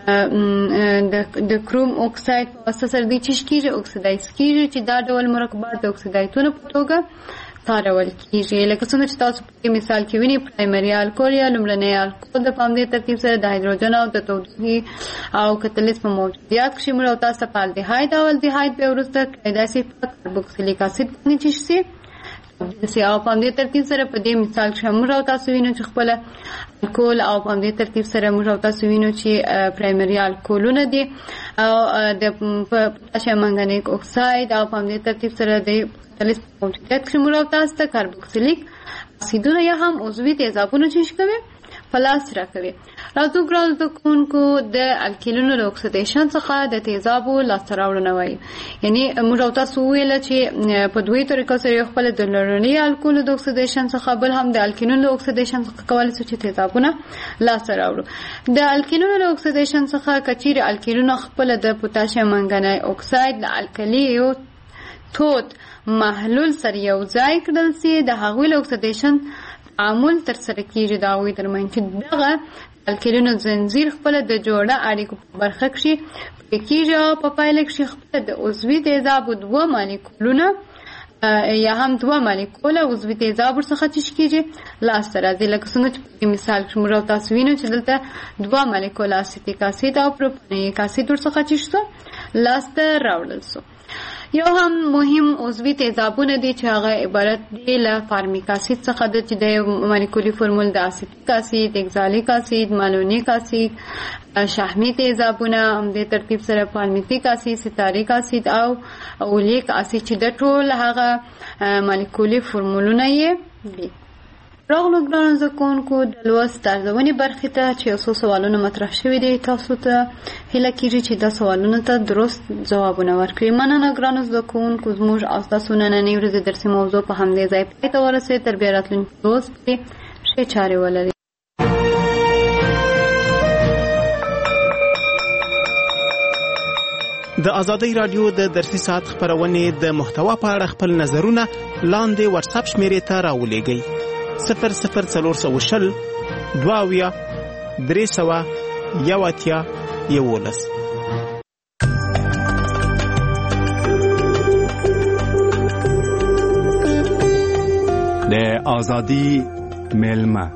د کروم اکساید په واسطه سره دوی چې کېږي اکسیدایز کېږي چې دا ډول مرکبات د اکسیدایتونو په توګه کارول کېږي. لکه څنګه چې تاسو په مثال کې وینئ پرایمري الکول یا لومړنی الکول د په همدې ترتیب سره د هایدروجن او د تودوخې او کتلیز په موجودیات کښې موږ او تاسو په الډیهاید او الډیهاید بیا وروسته کیدای شي په کاربوکسیلیک اسید باندې چې شي او په همدې ترتیب سره په دې مثال کښې موږ او تاسو وینو چې خپله الکول او په همدې ترتیب سره موږ او تاسو وینو چې پرایمري الکولونه دي او د پوتاشیم منګنیټ اکساید او په همدې ترتیب سره د کتلیز په موجودیات کښې موږ او تاسو ته کاربوکسیلیک اسیدونه یا هم عضوي تیزابونه چې کوي فلاس راکوي. راځو ګرانو زکونکو د الکیلونو د اکسیدیشن څخه د تیزابو لاسته راوړنه وایو. یعنی موږ او تاسو وویله چې په دوی طریقو سره یو خپل د لومړني الکولو د اکسیدیشن څخه بل هم د الکینونو د اکسیدیشن څخه کولی شو چې تیزابونه لاسته راوړو. د الکینونو د اکسیدیشن څخه که چیرې الکینونه خپله د پوتاشیم منګنی اکساید د الکلیو تود محلول سره یو ځای کړل سي د هغوی له اکسیدیشن تعامل ترسره کېږي د هغوی ترمنځ چې دغه الکیلونو زنځیر خپله د جوړه اړیکو په برخه کښې پرې کېږي او په پایله کښې خپله د عضوي تیزابو دوه مالیکولونه یا هم دوه مالیکوله عضوي تیزاب ورڅخه چې کېږي لاسته راځي. لکه څنګه چې په مثال کښې موږ او تاسو وینو چې دلته دوه مالیکوله اسیتیک اسید او پروپانیک اسید ورڅخه چې شو لاسته راوړل سو. یو هم مهم عضوي تیزابونه دي چې هغه عبارت دي له فارمیک اسید څخه د چې د مالیکولي فرمول د اسیتیک اسید، اکزالیک اسید، مالونیک اسید، شحمي تیزابونه همدې ترتیب سره پالمیتیک اسید، ستاریک اسید او اولیک اسید چې د ټول هغه مالیکولي فرمولونه یې دي. راغلو ګرانو زکونکو د لوست ارزونې برخې ته چې یو څو سوالونه مطرح شوي دي تاسو ته هیله کېږي چې دا سوالونو ته درست ځوابونه ورکړي. مننه ګرانو زکونکو زموږ او ستاسو نننۍ ورځې درسي موضوع په همدې ځای پای ته ورسېد. تر بیا راتلونکي روز پرې ښې چارې ولري. د ازادۍ راډیو د درسي ساعت خپرونې د محتوا په اړه خپل نظرونه لاندې واتساپ شمیرې ته راولېږئ 00420 22 300 11 د ازادي ملما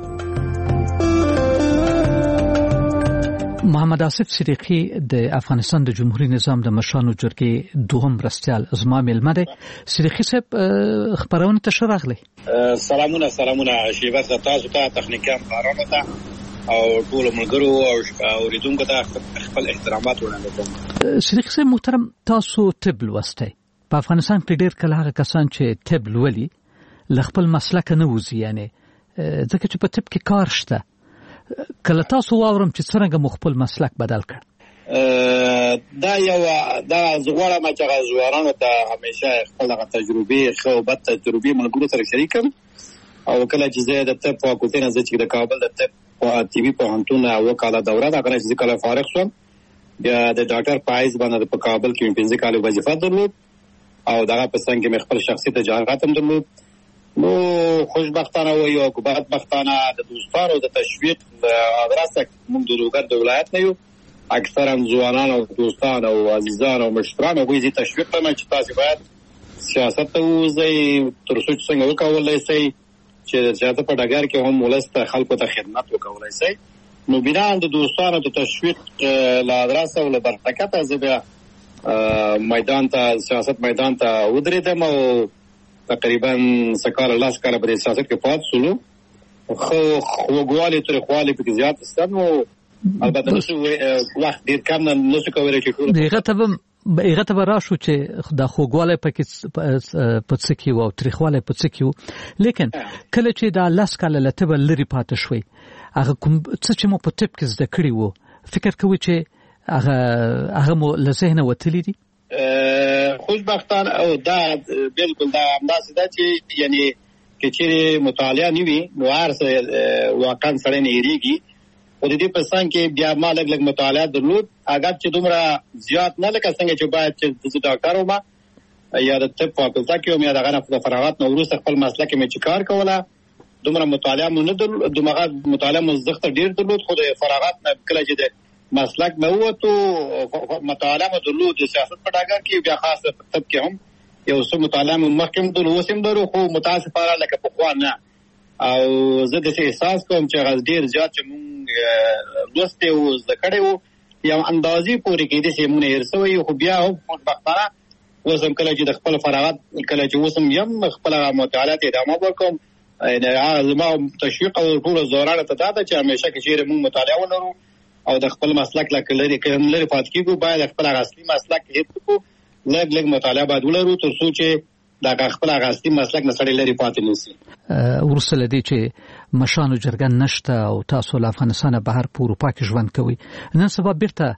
محمد آصف صدیقی د افغانستان د جمهوریت نظام د مشرانو جرګې دوهم مرستیال زما ملمه دی. صدیقی صاحب خبرونه ته ښه راغلی. سلامونه شیبه تاسو ته تخنیکان کارانو ته او ټول ملګرو او اوریدونکو ته خپل احترامات وړاندې کوم. صدیقی صاحب محترم، تاسو طب لوستی. په افغانستان کې ډېر کله هغه کسان چې طب لولي له خپل مسلک نه وځي، یعنی ځکه چې په طب کې کار شته. کله تاسو واورم چې څنګه مو خپل مسلک بدل کړ؟ دا زغوړم چې غوړانو ته همیشه خپل تجربه خو بد تجربه ملګرو سره شریکم او کله چې زه د طب فاکولټي نه چې د کابل د طب او ټي وي په هنتون او کاله دوره دا کله چې کله فارغ شوم بیا د ډاکټر پایز باندې په کابل کې 15 کال وظیفه درلود او دغه په څنګه مې خپل شخصي تجارت هم درلود. نو خوشبختانه و یا بدبختانه د دوستانو د تشویق ادرسه موږ د لوګر د ولایت نه یو اکثرا ځوانان او دوستان او عزیزان او مشتران او ویزي تشویق کوي چې تاسو باید سیاست ته وځئ تر څو څنګه وکولای شئ چې زیاته په ډګر کې هم ولست خلکو ته خدمت وکولای شي. نو بنا د دوستانو د تشویق لا دراسه ول برکت از به میدان ته سیاست میدان ته ودرېدم او تقریبا سکال الله سکال په سیاست کې پات سولو خو غوالي تر خوالي په زیات استنو البته نو وخت ډیر کم نه څه کوي چې دغه ته راشو چې د خوګواله په څه کې وو تاریخواله په څه کې وو لیکن کله چې د الله سکال لته بل لري پات شوي هغه کوم څه چې مو په ټپ کې زده کړی وو فکر کوي چې هغه مو له ذهنه وتلی دي. خوشبختانه او دا بالکل دا انداز ده چې یعنی چې مطالعه نیوي نو ارسه واقعا سره نه یریږي او د دې په څنګه کې بیا ما لګ مطالعه درلود اگر چې دومره زیات نه لکه څنګه چې باید چې د ډاکټر ومه یا د طب فاکولټه کې ومه دغه نه د فراغت نو وروسته خپل مسلک کې مې کار کوله دومره مطالعه مونږ نه درلود دومره مطالعه مزدخت ډیر درلود خو د فراغت نه کله چې د مسلک نه وته مطالعه درلود د سیاست په ډګر کې بیا خاص طب کې هم یو څه مطالعه مخکې درلود وسیم درو خو متاسفانه لکه په خوا نه او زه د احساس کوم چې غز ډیر زیات چې مونږ دوسته او ذکر یو یو اندازې پورې کې د سیمونه هرڅوي خو بیا هم خوشبختانه وسم کله چې د خپل فراغت کله چې وسم یم خپل مطالعه ادامه وکم نه زما تشویق او ټول زورانه ته دا چې همیشه کې چې مونږ مطالعه ولرو او د خپل مسلک لکه کوم لري پات کیږي باید خپل اصلي مسلک هیڅ کو لږ مطالعه باید ولرو تر څو چې دا خپل اصلي مسلک نه سړی لري پات نشي. ورسله دي چې مشانو جرګن نشته او تاسو له افغانستانه بهر په اروپا کې ژوند کوي نن سبا بیرته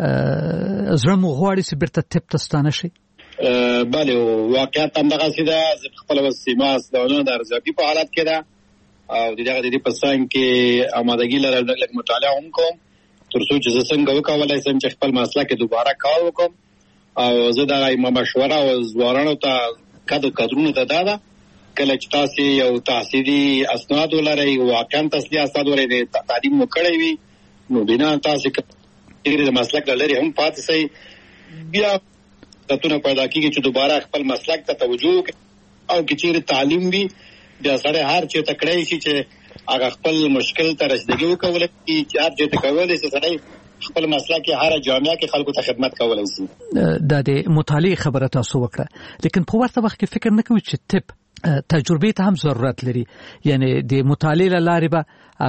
زړه مو غواړي چې بیرته تپ تستانه شي. بله واقعیت هم دغه سیده خپل وسیمه اسلامونه د ارزیابي په حالت کې ده او دغه د دې په څنګه کې آمادګي لرل لږ مطالعه هم کوم تر څو چې څنګه وکولای شم چې خپل مسلک دوباره کار وکم او زه دا مشوره او ځوانانو ته کادرونو ته دا کله چې تاسو یو تحصیلي اسناد ولرئ واقعا تحصیلي اسناد ولرئ تعلیم وکړئ وي نو بنا تاسو د مسلک لري هم پاتې شي بیا تاسو پیدا کیږي چې دوباره خپل مسلک ته توجه او چې تعلیم وي بیا سره هر چې تکړه شي چې هغه خپل مشکل ته رسیدګي وکولای چې هر چې تکولای شي سره خپل مسلک هر جامعه کې خلکو ته خدمت کولای شي. د مطالعه خبره تاسو وکړه لیکن په ورته وخت کې فکر نه کوي چې طب تجربه ته هم ضرورت لري یعنی د مطالعه لارې به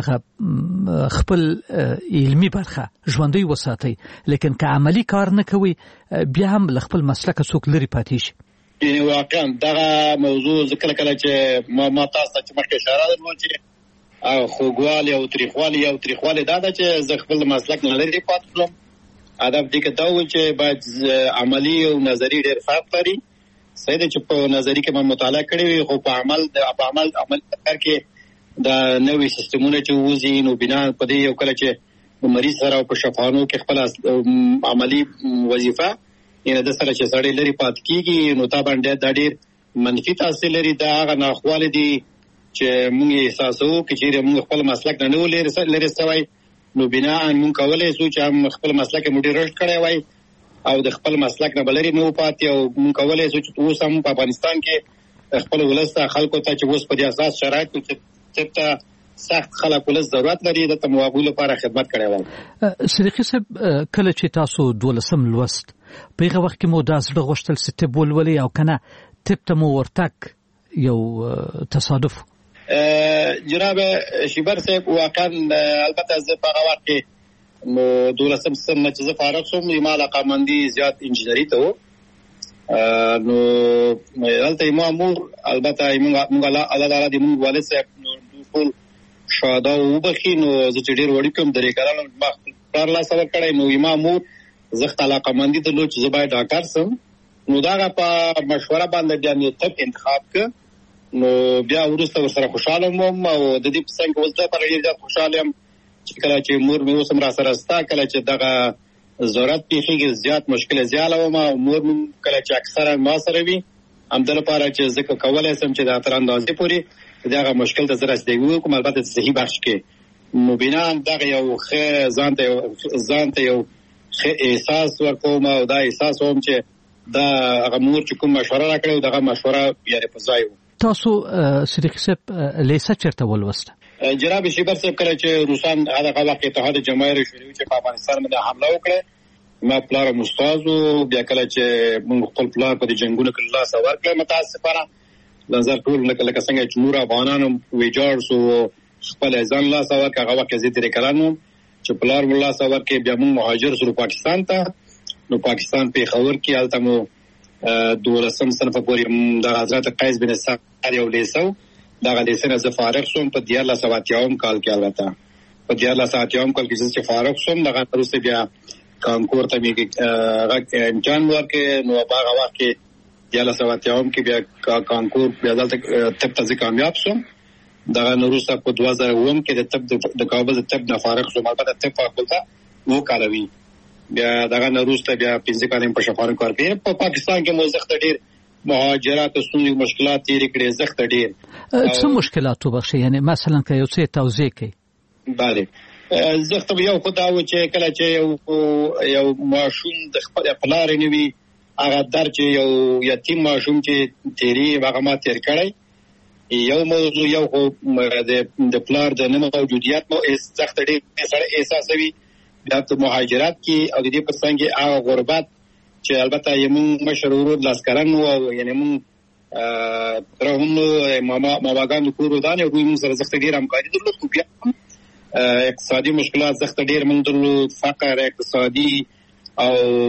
هغه خپل علمي برخه ژوندۍ وساتي لیکن که عملی کار نه کوي بیا هم خپل مسلک څوک لري پاتې شي. یعنی واقعا دا موضوع ذکر کړه چې ما تاسو ته مخکې اشاره درلود چې خوګوالي او تاریخوالي دا چې ز خپل مسلک نه لري پاتې شوم ادب دې کې دا و چې باید عملی او نظری ډېر فرق لري صحیح دی چې په نظری کې ما مطالعه کړې وي خو په عمل کار کې دا نوې سیستمونه چې وځي نو بنا په دې یو کله چې مریض سره په شفاهانو کې خپل عملی وظیفه یعنی د سره چې سړی لري پات کیږي نو تا باندې دا ډېر منفي تاثیر لري دا هغه ناخواله دي چې موږ احساسو چې موږ خپل مسلک نه لري سوي نو بنا موږ کولای شو چې خپل مسلک مو ډیر رشد کړی وای او د خپل مسلک نه بلری نو پاتې او موږ کولای شو چې اوس هم په افغانستان کې خپل ولسته خلکو ته چې اوس په دې اساس شرایط کې ته سخت خلک ولس ضرورت لري د تموابو لپاره خدمت کړی وای. صدیقي صاحب کله چې تاسو 12 لوست په هغه وخت کې مو د زړه غوښتل ستې بولولې او کنه تپ ته مو ورتک یو تصادف جناب شیبر صاحب واقعا البته زه په هغه وخت کې نو 12 سم چې زه فارغ شوم ما علاقه مندي زیات انجینری ته نو دلته امامور البته موږ الله تعالی دې موږ والد صاحب نو ټول شاده او بخي نو زه چې ډیر وړي کوم درې کارانو ما پر لا سره کړی نو امامور زه علاقه مندي ته لوچ زه باید ډاکټر سم نو دا په مشوره باندې بیا مې طب انتخاب ک نو بیا ورسته سره خوشاله وم او د دې څنګه وځه پر ډیر خوشاله یم چې کله چې مور مې اوسم را سره ستا کله چې دغه ضرورت پیږي زیات مشکل زیاله و ما مور مې کله چې اکثره ما سره وي همدغه لپاره چې ځکه کولای سم چې د تر اندازې پوري دغه مشکل ته زره ستګو کوم البته صحیح بخش کې مبینا دغه یو ځانته یو احساس ورکوم او دا احساس هم چې دا هغه مور چې کوم مشوره راکړو دغه مشوره یې په ځای تاسو صدیق صاحب لیسه چیرته ولوسته؟ جناب شیبر صاحب کله چې روسان هغه وخت اتحاد جماهیر شوروي چې په افغانستان باندې حمله وکړه، ما پلار مستازو بیا کله چې موږ خپل پلار په جنگونو کې الله سوار کړ، متاسفانه نظر ټول لکه څنګه چې نور افغانانو ویجاړ سو خپل ځان الله سوار کړ. هغه وخت زه تیر کلانو چې پلار الله سوار کې بیا موږ مهاجر سره پاکستان ته، نو پاکستان په خبر کې حالت مو 12 صنف پورې د حضرت قیس بن سعد یو لیسو دا لیسنه ز فارغ شوم په 1970 کال کې. البته په 1970 کال کې چې فارغ شوم دغه وروسته بیا کانکور ته میږي امتحان ورکړ، نو هغه وخت کې 1970 کې بیا کانکور بیا دلته تب ته کامیاب شوم. دغه وروسته په 2009 کې د تب د کابل د تب نه فارغ شوم. البته تب فاکولټه وو کاروي، بیا دغه وروسته بیا 15 کال په شفاعت کار کوي. په پاکستان کې موزخت ډیر مهاجرات او ستونزې مشکلات تیر کړي، زخت ډیر. څه مشکلات وبخښي؟ یعنی مثلا که یو څه توضیح کړي. بله زخت یو خدای و چې کله چې یو ماشوم د خپل پلار نه وي، هغه در چې یو یتیم ماشوم چې تیری هغه ما تیر کړی، یو موضوع یو د پلار د نه موجودیت مو زخت ډیر سره احساسوي. بیا په مهاجرات کې او د دې په څنګ کې هغه غربت چې البته یمون مشرور لاسکران او یعنی مون ترهم ماواګان کور ودان او موږ سره زخت ډیر همکاري درلود. خو بیا اقتصادي مشکلات زخت ډیر موږ درلود، فقر اقتصادي او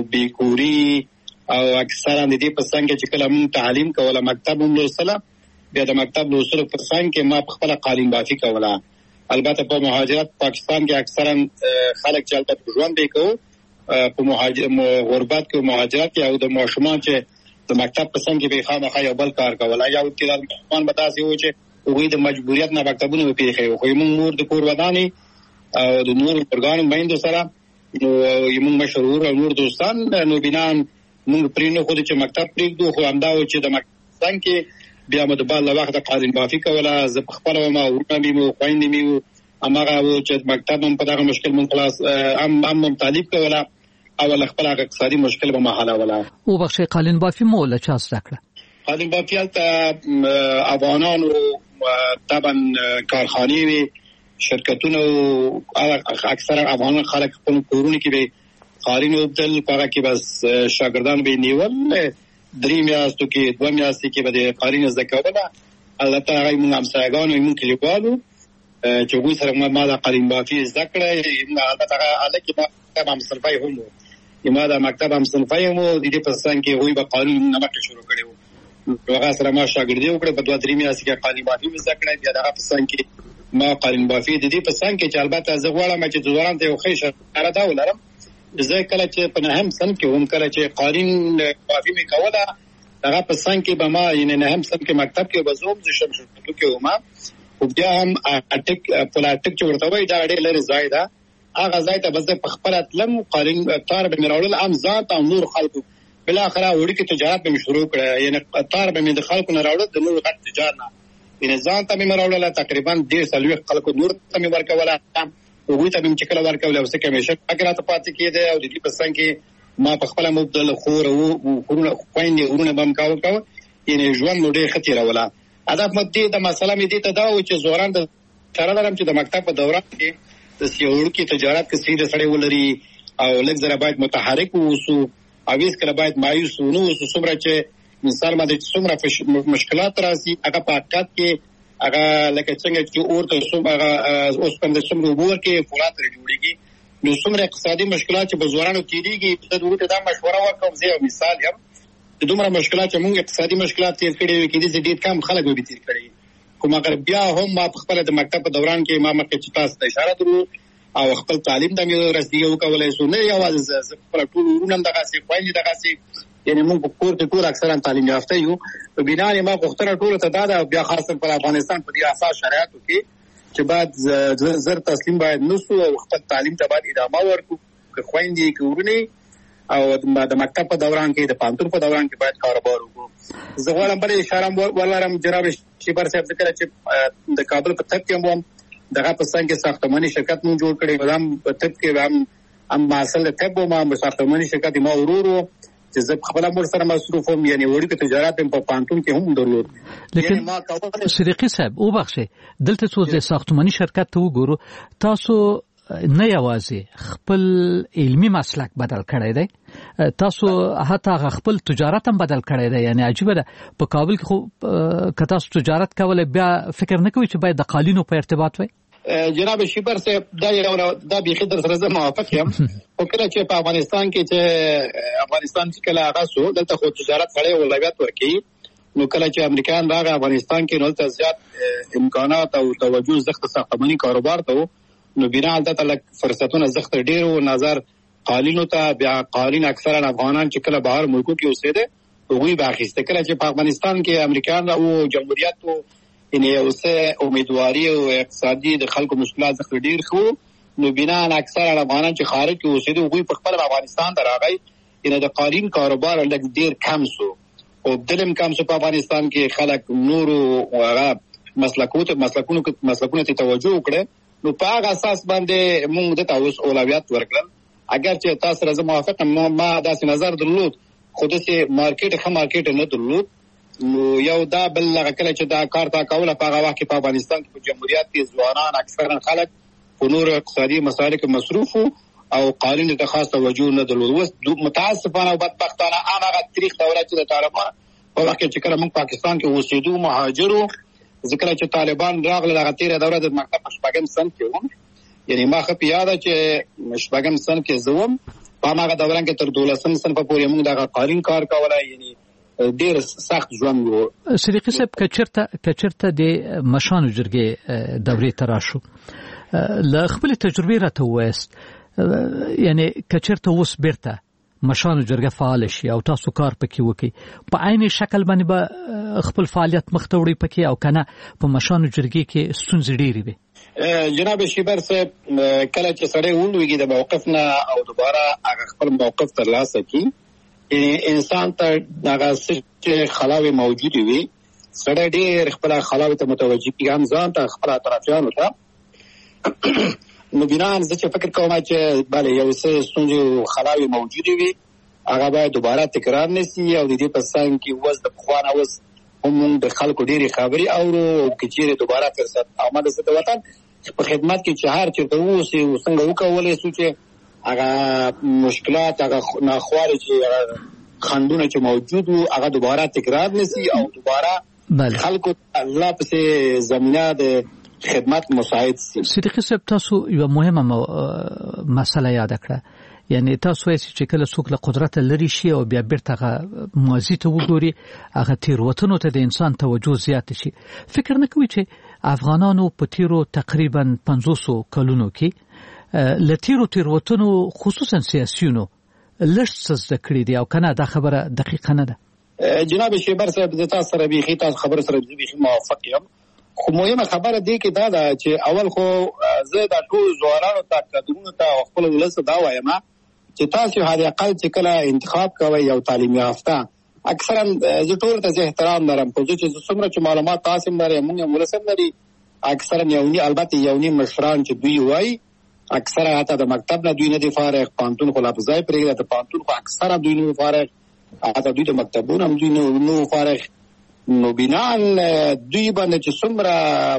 بیکوري او اکثرا د دې په څنګ کې چې کله موږ تعلیم کوله مکتب هم لوستله، بیا د مکتب لوستلو په څنګ کې ما خپل قالین بافي کوله. البته په مهاجرت پاکستان کې اکثرا خلک چې البته ژوند دی کوو په غربت کې مهاجرت کې او د ماشومان چې د مکتب په څنګ کې به خامخا یو بل کار کوله، یا د ماشومان به داسې و چې هغوی د مجبوریت نه مکتبونه پیښوي. خو موږ نور د کور ودانې او د نور پرګانو میندو سره نو موږ مشرور او نور دوستان نو بنان موږ پرې نه خو چې مکتب پرېږدو، خو همدا و چې د مکتب کې بیا مو د بل وخت قالین بافي کوله. زه په خپل ما ورته مو خويندې مو امغه و چې مکتب هم په دغه مشکل من خلاص هم طالب کوله او خپل اقتصادي مشکل به محاله ولا. او بخښي قالین بافي مو له چا زده کړه؟ قالین بافي ته افغانانو طبعا کارخانې وي، شرکتونه اکثرا افغان خلک خپل کورونه کې به قالین وبدل پاره کې بس شاګردان به نیول 3 میاشتو کې 2 میاشتې کې به د قالین زده کوله. البته هغه موږ همسایګانو موږ کلیوالو چې وګورئ سره ما د قالین بافي زده کړه. البته هغه کې مکتب هم صنفای هم ما د مکتب هم صنفای هم د دې په څنګ کې وی به قانون نه مکه شروع کړو. هغه سره ما شاګردي وکړه په 2-3 میاشتې کې قالین بافي زده کړه. بیا دغه په څنګ کې ما قالین بافي د دې په څنګ کې چې البته زه غواړم چې ځوانان ته یو ښه شراره دا ولرم. زه کله چې په نهم سن کې هم کله چې قالین بافي مې کوله هغه په څنګ کې به ما یعنی نهم سن کې مکتب کې بزوم ز شمشتو کې ومه. او بیا هم اټک پلاټک چې ورته وای دا ډېر لري ځای ده، هغه ځای ته بس په خپل اتلم قالین تار به مراول ام ذات او نور خلکو بل اخره وړي کې تجارت به شروع کړه. یعنی تار به د خلکو نه راوړل د نور غټ تجارت نه یعنی ځان ته مراول تقریبا 1.5 خلکو نور ته ورکوله او وی ته چې کله ورکوله وسه کې مشه اګرات پاتې کېده. او د دې په څنګه کې ما په خپل مبدل خور او خورونه خويندې ورونه بم کاوه یعنی ژوند مو ډېر خطر ولا. هدف مدې د مسله مې دې ته دا و چې زوران د چاره لرم چې د مکتب په دوران کې د سیاوړ کې تجارت کې سیده سړی ولري او لږ زره باید متحرک ووسو او هیڅ کله باید مایوس نه ووسو. څومره چې انسان باندې څومره مشکلات راځي هغه په حقیقت کې هغه لکه څنګه چې اورته څومره اوس په دې څومره وګور کې فولاد جوړيږي نو څومره اقتصادي مشکلات چې بزورانو تیریږي د دوی ته دا مشوره ورکوم. زه یو مثال یم د دومره مشکلات چې موږ اقتصادي مشکلات تیر کړي وي کې دې ډېر کم خلک به تیر کړي. کوم اگر بیا هم ما په خپل د مکتب په دوران کې ما مخکې چې تاسو ته اشاره درو او خپل تعلیم د مې رسیدو وکولای شو نه یوازې خپل ټول ورونم دغه سي خوایي دغه سي یعنی موږ په کور کې ټول اکثرا تعلیم یافته یو. په بنا ما غوښتنه ټول ته دا بیا خاصه پر افغانستان په دې اساس شرایطو کې چې بعد زر تسلیم باید نسو او خپل تعلیم ته باید ادامه ورکړو که خويندې کورونه او د مکتب په دوران کې د پانتون په دوران کې باید کاروبار وکړو. زه غواړم بل اشاره ولرم جناب شیبر صاحب ذکر چې د کابل په تپ کې هم دغه په څنګه کې ساختماني شرکت مون جوړ کړی ودام په تپ کې هم اصل تپ ما ساختماني شرکت ما ورورو چې زه خپل مور سره مصروف وم، یعنی وړي په تجارت په پانتون کې هم درلود. لیکن صدیقي صاحب وبخښه دلته څو د ساختماني شرکت ته وګورو، تاسو نه یوازې خپل علمی مسلک بدل کړی دی، تاسو حتی خپل تجارت هم بدل کړی دی. یعنی عجیبه ده په کابل کې خو که تاسو تجارت کولای بیا فکر نه کوئ چې باید د قالینو په ارتباط وي؟ جناب شیبر صاحب دا بیخي در سره زه موافق یم. خو کله چې په افغانستان کې چې افغانستان چې کله هغه سو دلته خو تجارت سره اولویت ورکړي، نو کله چې امریکایان راغی افغانستان کې نو تل زیات امکانات او توجه زخت ساختماني کاروبار ته، نو بنا دلته لک فرصتونه زخت ډیر او نظر قالینو ته. بیا قالین اکثرا افغانان چې کله بهر ملکو کې اوسېده هغوی باخسته. کله چې په افغانستان کې امریکایان او جمهوریت یعنی اوسه امیدواری او اقتصادي د خلکو مشکلات زخت ډیر خو، نو بنا اکثرا افغانان چې خارج کې اوسېده هغوی په خپل افغانستان ته راغی، یعنی د قالین کاروبار لږ ډیر کم سو او دلم کم سو. په افغانستان کې خلک نور هغه مسلکونو ته توجه وکړه، نو په هغه اساس باندې موږ د تاسو اولویت ورکړل. اگر چې تاسو سره موافق ما داسې نظر درلود، خو داسې مارکیټ نه درلود. نو یو دا بل هغه کله چې دا کار تا کوله په هغه وخت کې په افغانستان کې په جمهوریت کې ځوانان اکثرا خلک په نور اقتصادي مسایلو کې مصروف او قالین ته خاص توجه نه درلود. اوس متاسفانه او بدبختانه هغه تاریخ دوره چې د طالبان په وخت کې کله موږ پاکستان کې اوسېدو مهاجرو، ذکر چې طالبان راغله هغه تیره دوره د مکتب شپږم سن کې وم، یعنی ما خو په یاد چې شپږم سن کې زوم په هغه دوره کې تر 12م سن پورې موږ د قالین کار کولای، یعنی ډیر سخت ژوند وو. صدیقي صاحب کچرته د مشانو جرګې دورې تراشو له خپل تجربه راته وایست، یعنی کچرته اوس بیرته مشانو جرګه فعال شي او تاسو کار پکې وکړي، په عین شکل باندې به خپل فعالیت مخ ته وړي پکې، او کنه په مشانو جرګې کې ستونزې ډېرې وي؟ جناب شیبر صاحب کله چې سړی ولويږي د موقف نه او دوباره هغه خپل موقف ترلاسه کړي، انسان ته دغه څه خلاوي موجود وي، سړی ډېر خپل خلاوي ته متوجه کیږي، هم ځان ته خپل اطرافیانو ته. نو بنان زه چې فکر کوم چې bale یو څه ستونزې خلاوي موجود وي، هغه باید دوباره تکرار نشي او د دې په څنګ کې وز د خوانه وز هم د خلکو ډېری خبري او کچېره دوباره فرصت آمده ست وطن په خدمت کې چې هر چیرته ووسی او څنګه وکولې سوچې هغه مشکلات هغه ناخواري چې خندونه چې موجود وو هغه دوباره تکرار نشي او دوباره خلکو الله په زمينه د خدمت مساعد سي. صدیقي صاحب تاسو یو مهمه مسله یاد کړه، یعنی تاسو یې چې کله څوک له قدرت لري شي او بیا بیرته ماضي ته وګوري، هغه تیروتنو ته د انسان توجه زیات شي. فکر نه کوي چې افغانانو په تیرو تقریبا 500 کلونو کې تیروتنو خصوصا سیاسيونو لږ څه زده کړي دي، او کنه دا خبره دقیقه نه ده؟ جناب شیبر صاحب د تاسو سره بيخي تاسو خبره سره بيخي موافق یم، خو مهمه خبره دی کې دا ده چې اول خو زه د ټول ځوانانو ته کډونو ته خپل ولس دا وایم چې تاسو هغه اقل چې کله انتخاب کوي یو تعلیم یافته، اکثرا زه ټول ته احترام لرم، خو چې څومره چې معلومات تاسو لري موږ ولسم لري، اکثرا یونی البته یونی مشران چې دوی وای اکثره حتی د مکتب نه دوی نه دي فارغ، پانتون خو لابزای پرېږده د پانتون خو اکثره دوی نه فارغ، حتی دوی د مکتبونو هم دوی نه فارغ. نو بنان دوی باندې چې څومره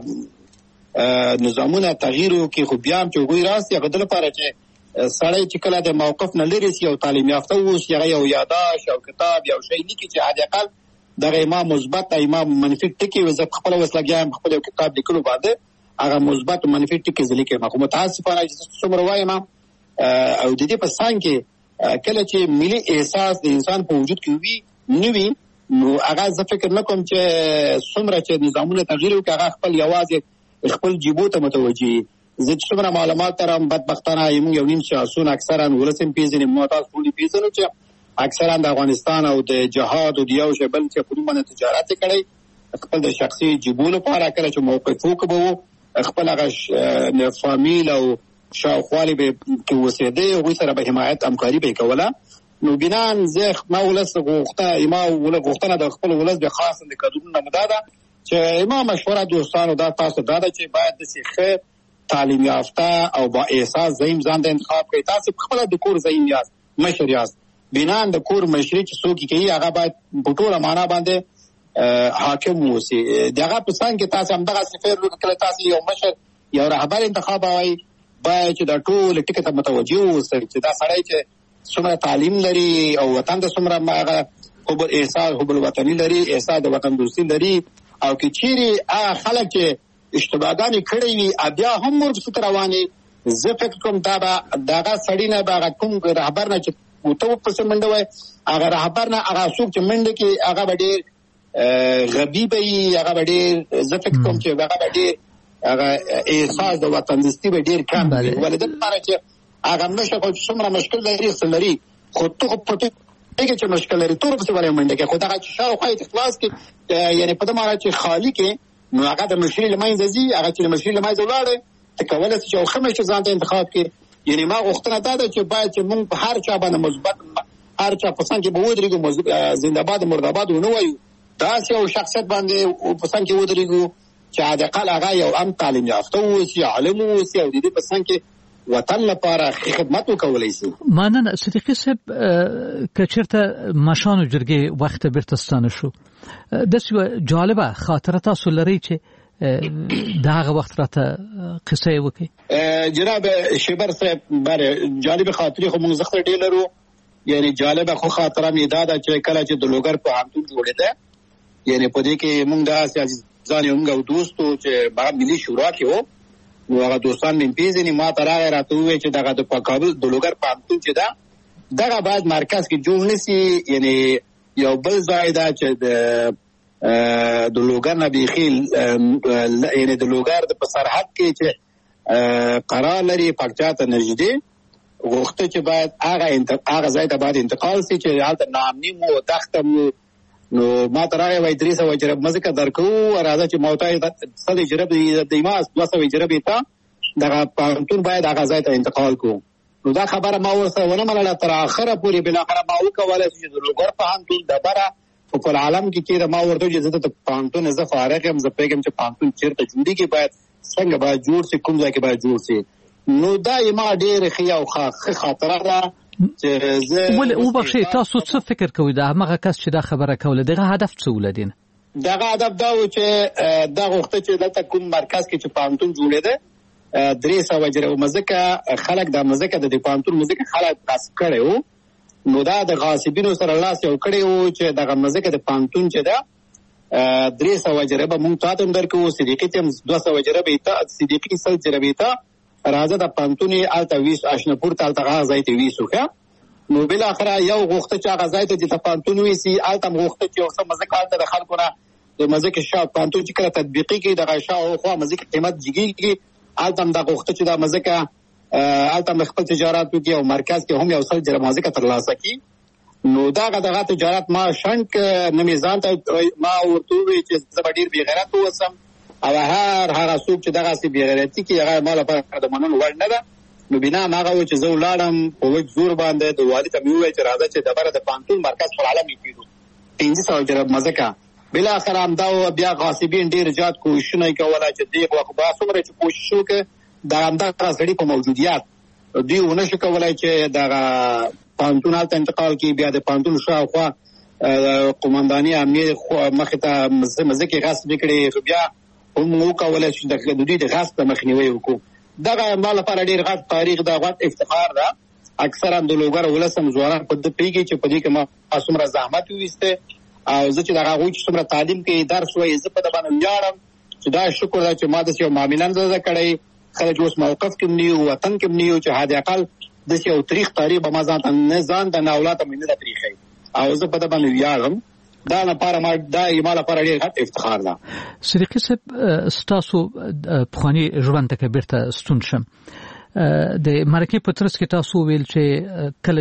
نظامونه تغییر وکړي، خو بیا هم چې وګورئ راستي هغه د لپاره چې سړی چې کله د موقف نه لري سي او تعلیم یافته اوسي، هغه یو یاداش او کتاب یو شی لیکي چې حد اقل دغه امام مثبت امام منفي ټکي وزه خپل وسلګیان خپل کتاب لیکلو باندې هغه مثبت او منفي ټکي ځلیکي. مخه متاسفانه چې څومره وایم او د دې په څنګ کې کله چې ملي احساس د انسان په وجود کې وي نوي، نو هغه زه فکر نه کوم چې څومره چې نظامونه تغییر وکړي هغه خپل یوازې خپل جیبو ته متوجي. زه څومره معلومات ترم بدبختانه یو نیم شاسون اکثرا ولسم پیژنې موتاز پولی پیژنو چې اکثرا د افغانستان او د جهاد او د یو شبل چې په کومه تجارت کړي خپل د شخصي جیبونو لپاره کړي چې موقف وکړو، خپل هغه فامیل او شاوخوالي به کې وسیده او سره به حمایت همکاري به کوله. نو بنان زه ما ولس غوښتنه د خپل ولس به خاص د کډونو مداده چې امام مشوره دوستانو دا تاسو دا چې باید د سیخه تعلیم یافته او با احساس زعیم ځان د انتخاب کوي. تاسو خپل د کور زعیم یاست، مشر یاست، بنا د کور مشري چې څوک کوي هغه باید په ټوله معنا باندې حاکم وسی. دغه په څنګه کې تاسو هم دغه سفیر کله تاسو یو مشر یو رهبر انتخاب وای باید چې د ټول ټکي ته متوجه اوسئ چې دا سړی چې څومره تعلیم لري او وطن د څومره هغه حب احساس حب الوطني لري، احساس د وطن دوستي لري، او کې چیرې هغه خلک چې اشتباهګانې کړې وي بیا هم ورپسې رواني. زه فکر کوم دا دغه سړی نه به کوم رهبر نه چې ته ورپسې منډه وای هغه رهبر نه هغه څوک چې منډه کې هغه به ډېر غبي به وي، هغه به ډېر زه فکر کوم چې هغه به ډېر هغه احساس د وطن دوستي به ډېر کم وي. ولې د لپاره چې هغه نشه خو څومره مشکل لري څه لري خو ته پټ دغه چې مشکل لري تور په څیر منډه کې خو دا چې شاوخوا اخلاص کې یعنی په دماره چې خالی کې نو هغه د مشري لمایز دي هغه چې مشري لمایز ولاړ ته کولای شي چې خمه چې ځان ته انتخاب کې. یعنی ما غوښتنه دا ده چې باید چې موږ په هر چا باندې مثبت هر چا په څنګه به ودرېږو زنده‌باد مرده‌باد ونه وایو دا یو شخصیت باندې په څنګه ودرېږو چې عادقال هغه یو ام تعلیم یافته اوسي، عالم اوسي او د دې په څنګه وطن لپاره خدمت وکولای شي. مننه صدیقي صاحب. کچرته مشانو جرګې وخت بیرته شو د څه جالبه خاطره تاسو لري چې داغه وخت راته قصه وکي. جناب شبر صاحب بره جالب خاطري خو موږ زخه ډیر لرو. یعنی جالبه خو خاطره مې دا ده چې کله چې د لوګر په هانتون جوړېده یعنی په دې کې موږ د ځان یو موږ دوستو چې با ملي شورا کې وو نو هغه دوستان مې پیژنې ما ترغه راته وې چې دغه د کابل د لوګر په هانتون چې دا دغه باید مرکز کې جوړ نشي. یعنی یو بل ځای دا چې د لوګر نه بيخیل یعنی د لوګر د په سرحد کې چې قرار لري پکچاته نږدې وخت چې باید هغه ځای ته باید انتقال شي چې حالت نامني مو تختم. نو ما ترغه وای درې سو جرب مزه درکو راځه چې موتای صد جرب د ایماس 200 جرب ته دغه پانتون باید هغه ځای ته انتقال کو. نو دا خبره ما ورسره ونه منله تر اخره پورې بل اخره ما وکوله چې د لوګر پانتون د بره په عالم کې چې ما ورته چې د پانتون زه فارغ هم زه پیغام چې پانتون چیرته جوړی کې باید څنګه باید جوړ شي کوم ځای کې باید جوړ شي. نو دا ما ډېر خیا او خاطره ده چې زه او بخښي تاسو څه فکر کوئ دا هغه کس چې دا خبره کوله دغه هدف څه ولدین؟ دغه هدف دا و چې دا وخت چې دلته کوم مرکز کې چې پانتون جوړېده 300 جره مزکه خلک د مزکه د پانتون مزکه خلک غصب کړي. نو دا د غاصبینو سره لاس یو کړي وو چې دغه مزکه د پانتون چې دا 300 جره به مونږ تاسو درکو صدیقي تم 200 جره به ته صدیقي سل جره به ته راځه د پانتوني الته ویس آشنپور ته الته ځای ته ویسوخه. نو بل اخره یو غوښته چې هغه ځای ته د پانتون ویسي الته غوښته چې اوسه مزکه الته د خلکو نه د مزکه شاو پانتون چې کله تطبیقي کې د غشاو خو مزکه قیمت جګیږي الته د غوښته چې د مزکه الته خپل تجارت وکي او مرکز کې هم یو څل جره مزکه ترلاسه کی. نو دغه تجارت ما شنک نمیزان ته ما ورته وی چې زبډیر بی غیرت وسم او هغه څوک چې دغه سی بی غیرتی کې هغه مال په د منلو وړ نه ده. نو بنا هغه چې زه ولاړم په وځ زور باندې د والي ته وی چې راځه چې دبره د پانتون مرکز په عالم کې کیږي 300 جره مزکه. بل اخر هم دا بیا غاصبین ډیر زیات کوششونه کوله چې دی خو با څومره چې کوشش وکړي دا همدغه سړي په موجودیت دوی ونه شو کولای چې دا پانتون ته انتقال کی. بیا د پانتون شاوخوا قومنداني امنیت مخه ته مزکه غصب کړي بیا هم نو کولای چې د دوی د غصب مخنیوي وکړو. دغه مال لپاره ډیر غټ تاریخ دا غټ افتخار ده. اکثرا د لوګر ولسم زواران په دې پیږي چې په دې کې ما څومره زحمت وېسته او زه چې دا غوښ څومره تعلیم کې درس وایي زه په دې باندې ویاړم چې دا شکر ده چې ما د یو معاملان زده کړی خلک اوس موقف کې نیو وطن کې نیو چې هدا اقل د یو تاریخ تاریخ به ما ځان د اولاد مې نه تاریخي او زه په دې باندې ویاړم. دا لپاره ما دا ایماله لپاره ډېر غټ افتخار ده. صدیقي صاحب ستاسو پخوانی ژوند ته بیرته ستون شم د مرکه په ترڅ کې تاسو ویل چې کله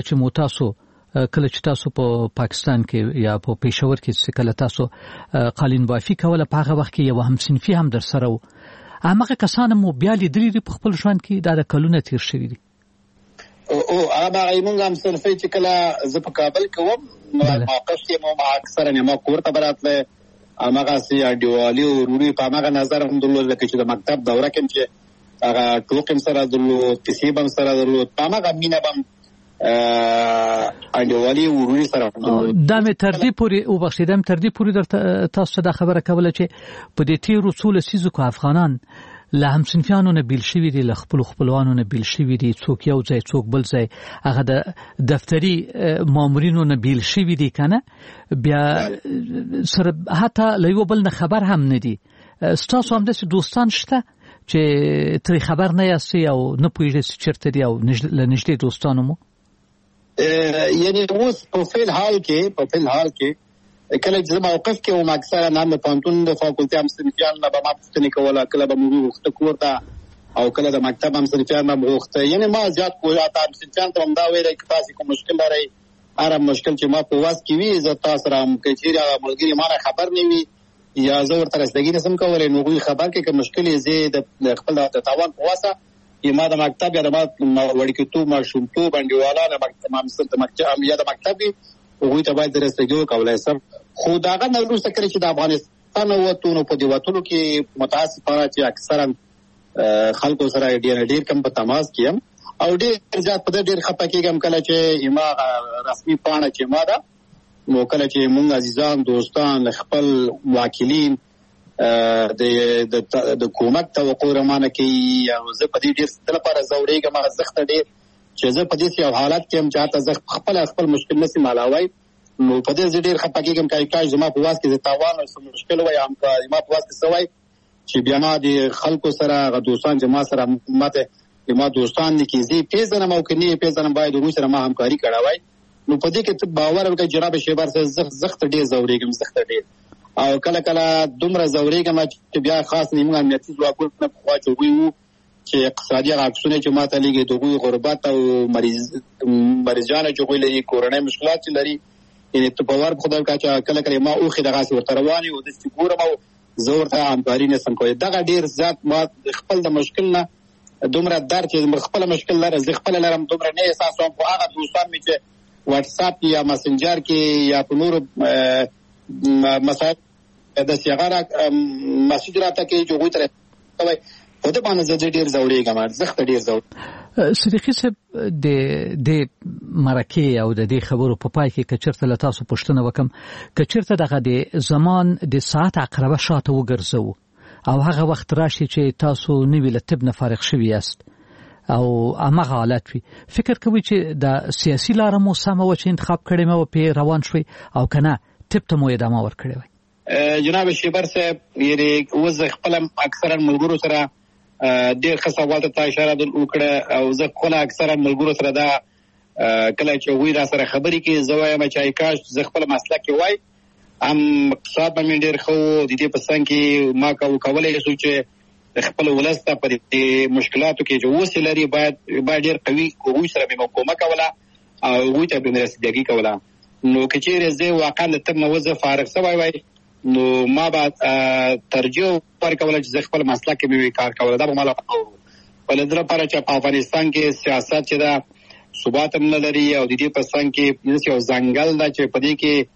چې تاسو په پاکستان کې یا په پېښور کې کله تاسو قالین بافي کوله په هغه وخت کې یو هم صنفي هم در سره و هغه کسان مو بیا لیدلې په خپل ژوند کې دا د کلونه تیر شوی دي. او هغه ایمون هم صنفي چې کله زه په کابل کې وم موقف کې مو اکثر نه ما کور ته براتله هغه سي دیوالي او روړي په هغه نظر هم درلود لکه چې د مکتب دوره کې چې هغه ټوکم سره درلود کسيبم سره درلود هغه مینه بم انډیوالي ورونی سره دا مې تر دې پورې وبخښیدم تر دې پورې در تاسو دا خبره کوله چې په دې تیرو څو لسیزو کې افغانان له همصنفیانو نه بیل شوي دي، له خپلوانو نه بیل شوي دي، څوک یو ځای څوک بل ځای، هغه د دفتري مامورینو نه بیل شوي دي کنه، بیا سره حتی له یو بل نه خبر هم نه دي. ستاسو همداسې دوستان شته چې ترې خبر نه یاستئ او نه پوهېږئ چې چېرته دي او له نږدې دوستانو مو؟ یعنی اوس په فعل حال کې کله چې موقف کې وم اکثره نام د پانتون د فاکولټي هم صنفیان نه به ما پوښتنې کوله، کله به مو وخته کور ته او کله د مکتب هم صنفیان نه وخته. یعنی ما زیات کوه تا صنفیان ته هم دا ویل چې تاسو کوم مشکل لرئ، هر مشکل چې ما په واس کې وي زه تاسو سره هم کې چیرې ملګری ما خبر نه وي یا زه ورته رسیدګي نسم کولای، نو غوي خبر کې کوم مشکل یې زه د خپل د تاوان په واسه ما د مکتب یا د وړکتوب ماشومتوب انډیواله د مکتب یا د مکتب وګوي ته باید رسیدګي وکولای سم. خو داغه نه وروسته کړی چې د افغانستان وته په دی وټولو کې متاسفانه چې اکثرا خلکو سره ډیر کم په تماس کیم او ډیر زیات په ډیر خپکیږم کله چې ما رسمي پاڼه چې ما ده نو کله چې مونږ عزیزان دوستان خپل واکلین د کومک توقع رمانه کوي او زه په دې ډیر ستل لپاره زوړېږم زخت ډیر چې زه په دې یو حالت کې هم چاته زه خپل مشکل نسی مالاوي نو په دې ډیر خپکیږم کای زما په واس کې زه تاوان او مشکل وای هم ما په واس کې سوای چې بیا ما د خلکو سره دوستان جما سره ماته ما دوستان کې زی پیژنم او کني پیژنم باید دوی سره ما همکاري کړوای. نو په دې کې ته باور وکړه جناب شیبر سره زخت ډیر زوړېږم زخت ډیر او کله کله دومره زوړېږم چې بیا خاص نیمه امنیتي ځواکونه په خوا چوي وو چې اقتصادي عکسونه چې ماته لګي دوی غربت او مریضانه چې لري کورونی مشکلات چې لري یعنی ته باور خدای کا چې کله کله ما اوخه دغه ورته رواني او د ګورم او زور ته همکاري نه سم کوي. دغه ډیر ذات ما خپل د مشکل نه دومره درد چې خپل مشکل لرم زه خپل لرم دومره نه احساسوم خو هغه دوستان می چې واتس اپ یا مسنجر کې یا په نور مسایل د سیغاره مسیج راته کې جوړوي تر کوي په دې باندې زه ډیر زوړېږم زخت ډیر زوړ. صدیقي صاحب د مرکه او د دې خبرو په پای کې کچرته له تاسو پوښتنه وکم کچرته دغه د زمان د ساعت عقربه شاته وګرځو او هغه وخت راشي چې تاسو نوی له طب نه فارغ شوي یاست او هغه حالت وي فکر کوي چې د سیاسي لار مو سم و چې انتخاب کړی مو په روان شوي او کنه طب ته مو ادامه ورکړی وي؟ جناب شیبر صاحب یې وزه خپل اکثرا ملګرو سره ډېر خصوصات ته اشاره وکړه او زه خپل اکثرا ملګرو سره دا کله چې وی را سره خبرې کې زوایم چې کاش زه خپل مسلک کې وای ام اقتصاد باندې ډېر خو د دې په څنګه کې ما کولای شو چې خپل ولسته پر دې مشکلاتو کې جو وسیلري باید ډېر قوي کوی سره به کومک کوله او وی ته به رسیدګي کوله. نو کچېره زه واقعا ته موظف فارغ شوی وای نو ما بعد ترجیح ورکول چې خپل مسلک کې به کار کول دا به مال ولدره لپاره چې په افغانستان کې سیاست چې دا ثبات نه لري او د دې په څنګه کې یو ځنګل دا چې په دې کې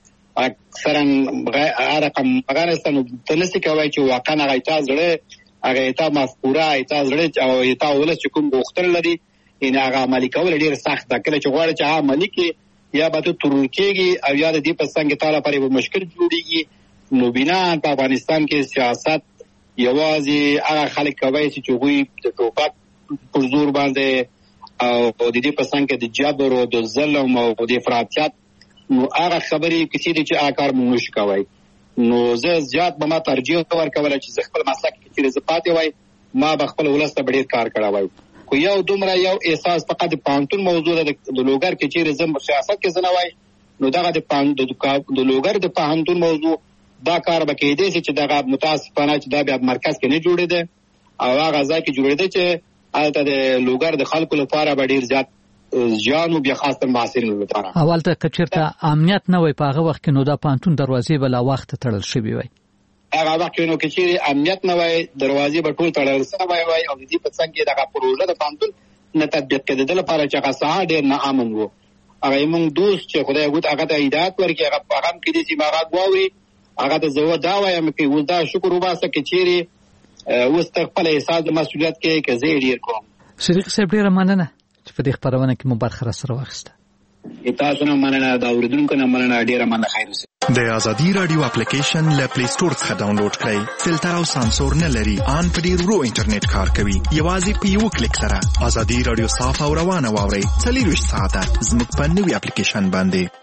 اکثرا رقم افغانستان تلسی کوي چې واقعا غیتا زړه هغه ایتا مفکوره ایتا زړه او ایتا ولس چې کوم غوښتل لري ان هغه عملي کول ډیر سخت ده کله چې غواړي چې عملي کې یا به ته ترکیږي او یا د دې په څنګه تعالی پرې به مشکل جوړیږي. نو بنا په افغانستان کې سیاست یوازې هغه خلک کوي چې هغوی د ټوپک پر زور باندې او د دې په څنګه د جبر او د ظلم او د افراطیت نو هغه خبرې کثیرې چې هغه کار مونږ کوي. نو زه زیات به ما ترجیح ورکول چې خپل مسلک کې چې پاتې وای ما به خپل ولسته ډېر کار کړی خو یو دومره یو احساس فقط د پانتون موضوع د لوګر کې چې زم سیاست کې زنوای نو دغه د لوګر د پانتون موضوع دا کار به کېدې چې دغه متاسفانه چې دا بیا مرکز کې نه جوړېده او هغه ځای کې جوړېده چې البته د لوګر د خلکو لپاره به ډېر زیات ځانو بیا خاصه محصلینو لپاره اول ته کچرته امنیت نه وي په هغه وخت کې نو دا پانتون دروازې بل وخت تړل شوی وي هغه وخت کې نو چې امنیت نه وي دروازې به ټول تړل شوی وي او د دې په څنګه دغه پروژه د پانتون نه تطبیق کېدل لپاره چې هغه ساحه ډېر نه امن وو هغه موږ دوست چې خدای وګت هغه ته هدایت ورکړي هغه پیغام کې دي چې ما غواړي هغه د زو دا وایم کې ودا شکر وباسه کې چیرې وستخپل احساس د مسؤلیت کې زه ډیر کوم. صدیق صاحب ډیر مننه چې په دې خبرونه کې مو برخه سره واخیسته. تاسو نه مننه، دا اوریدونکو نه مننه، ډیره مننه. خیر اوسئ. د ازادي رادیو اپلیکیشن له پلی سٹور څخه ډاونلوډ کړئ. فلټر او سانسور نه لري، ان په ډیر ورو انټرنیټ کار کوي. یوازې په یو کلیک سره ازادي رادیو صاف او روانه واورئ. 24 ساعته زموږ په نوې اپلیکیشن باندې.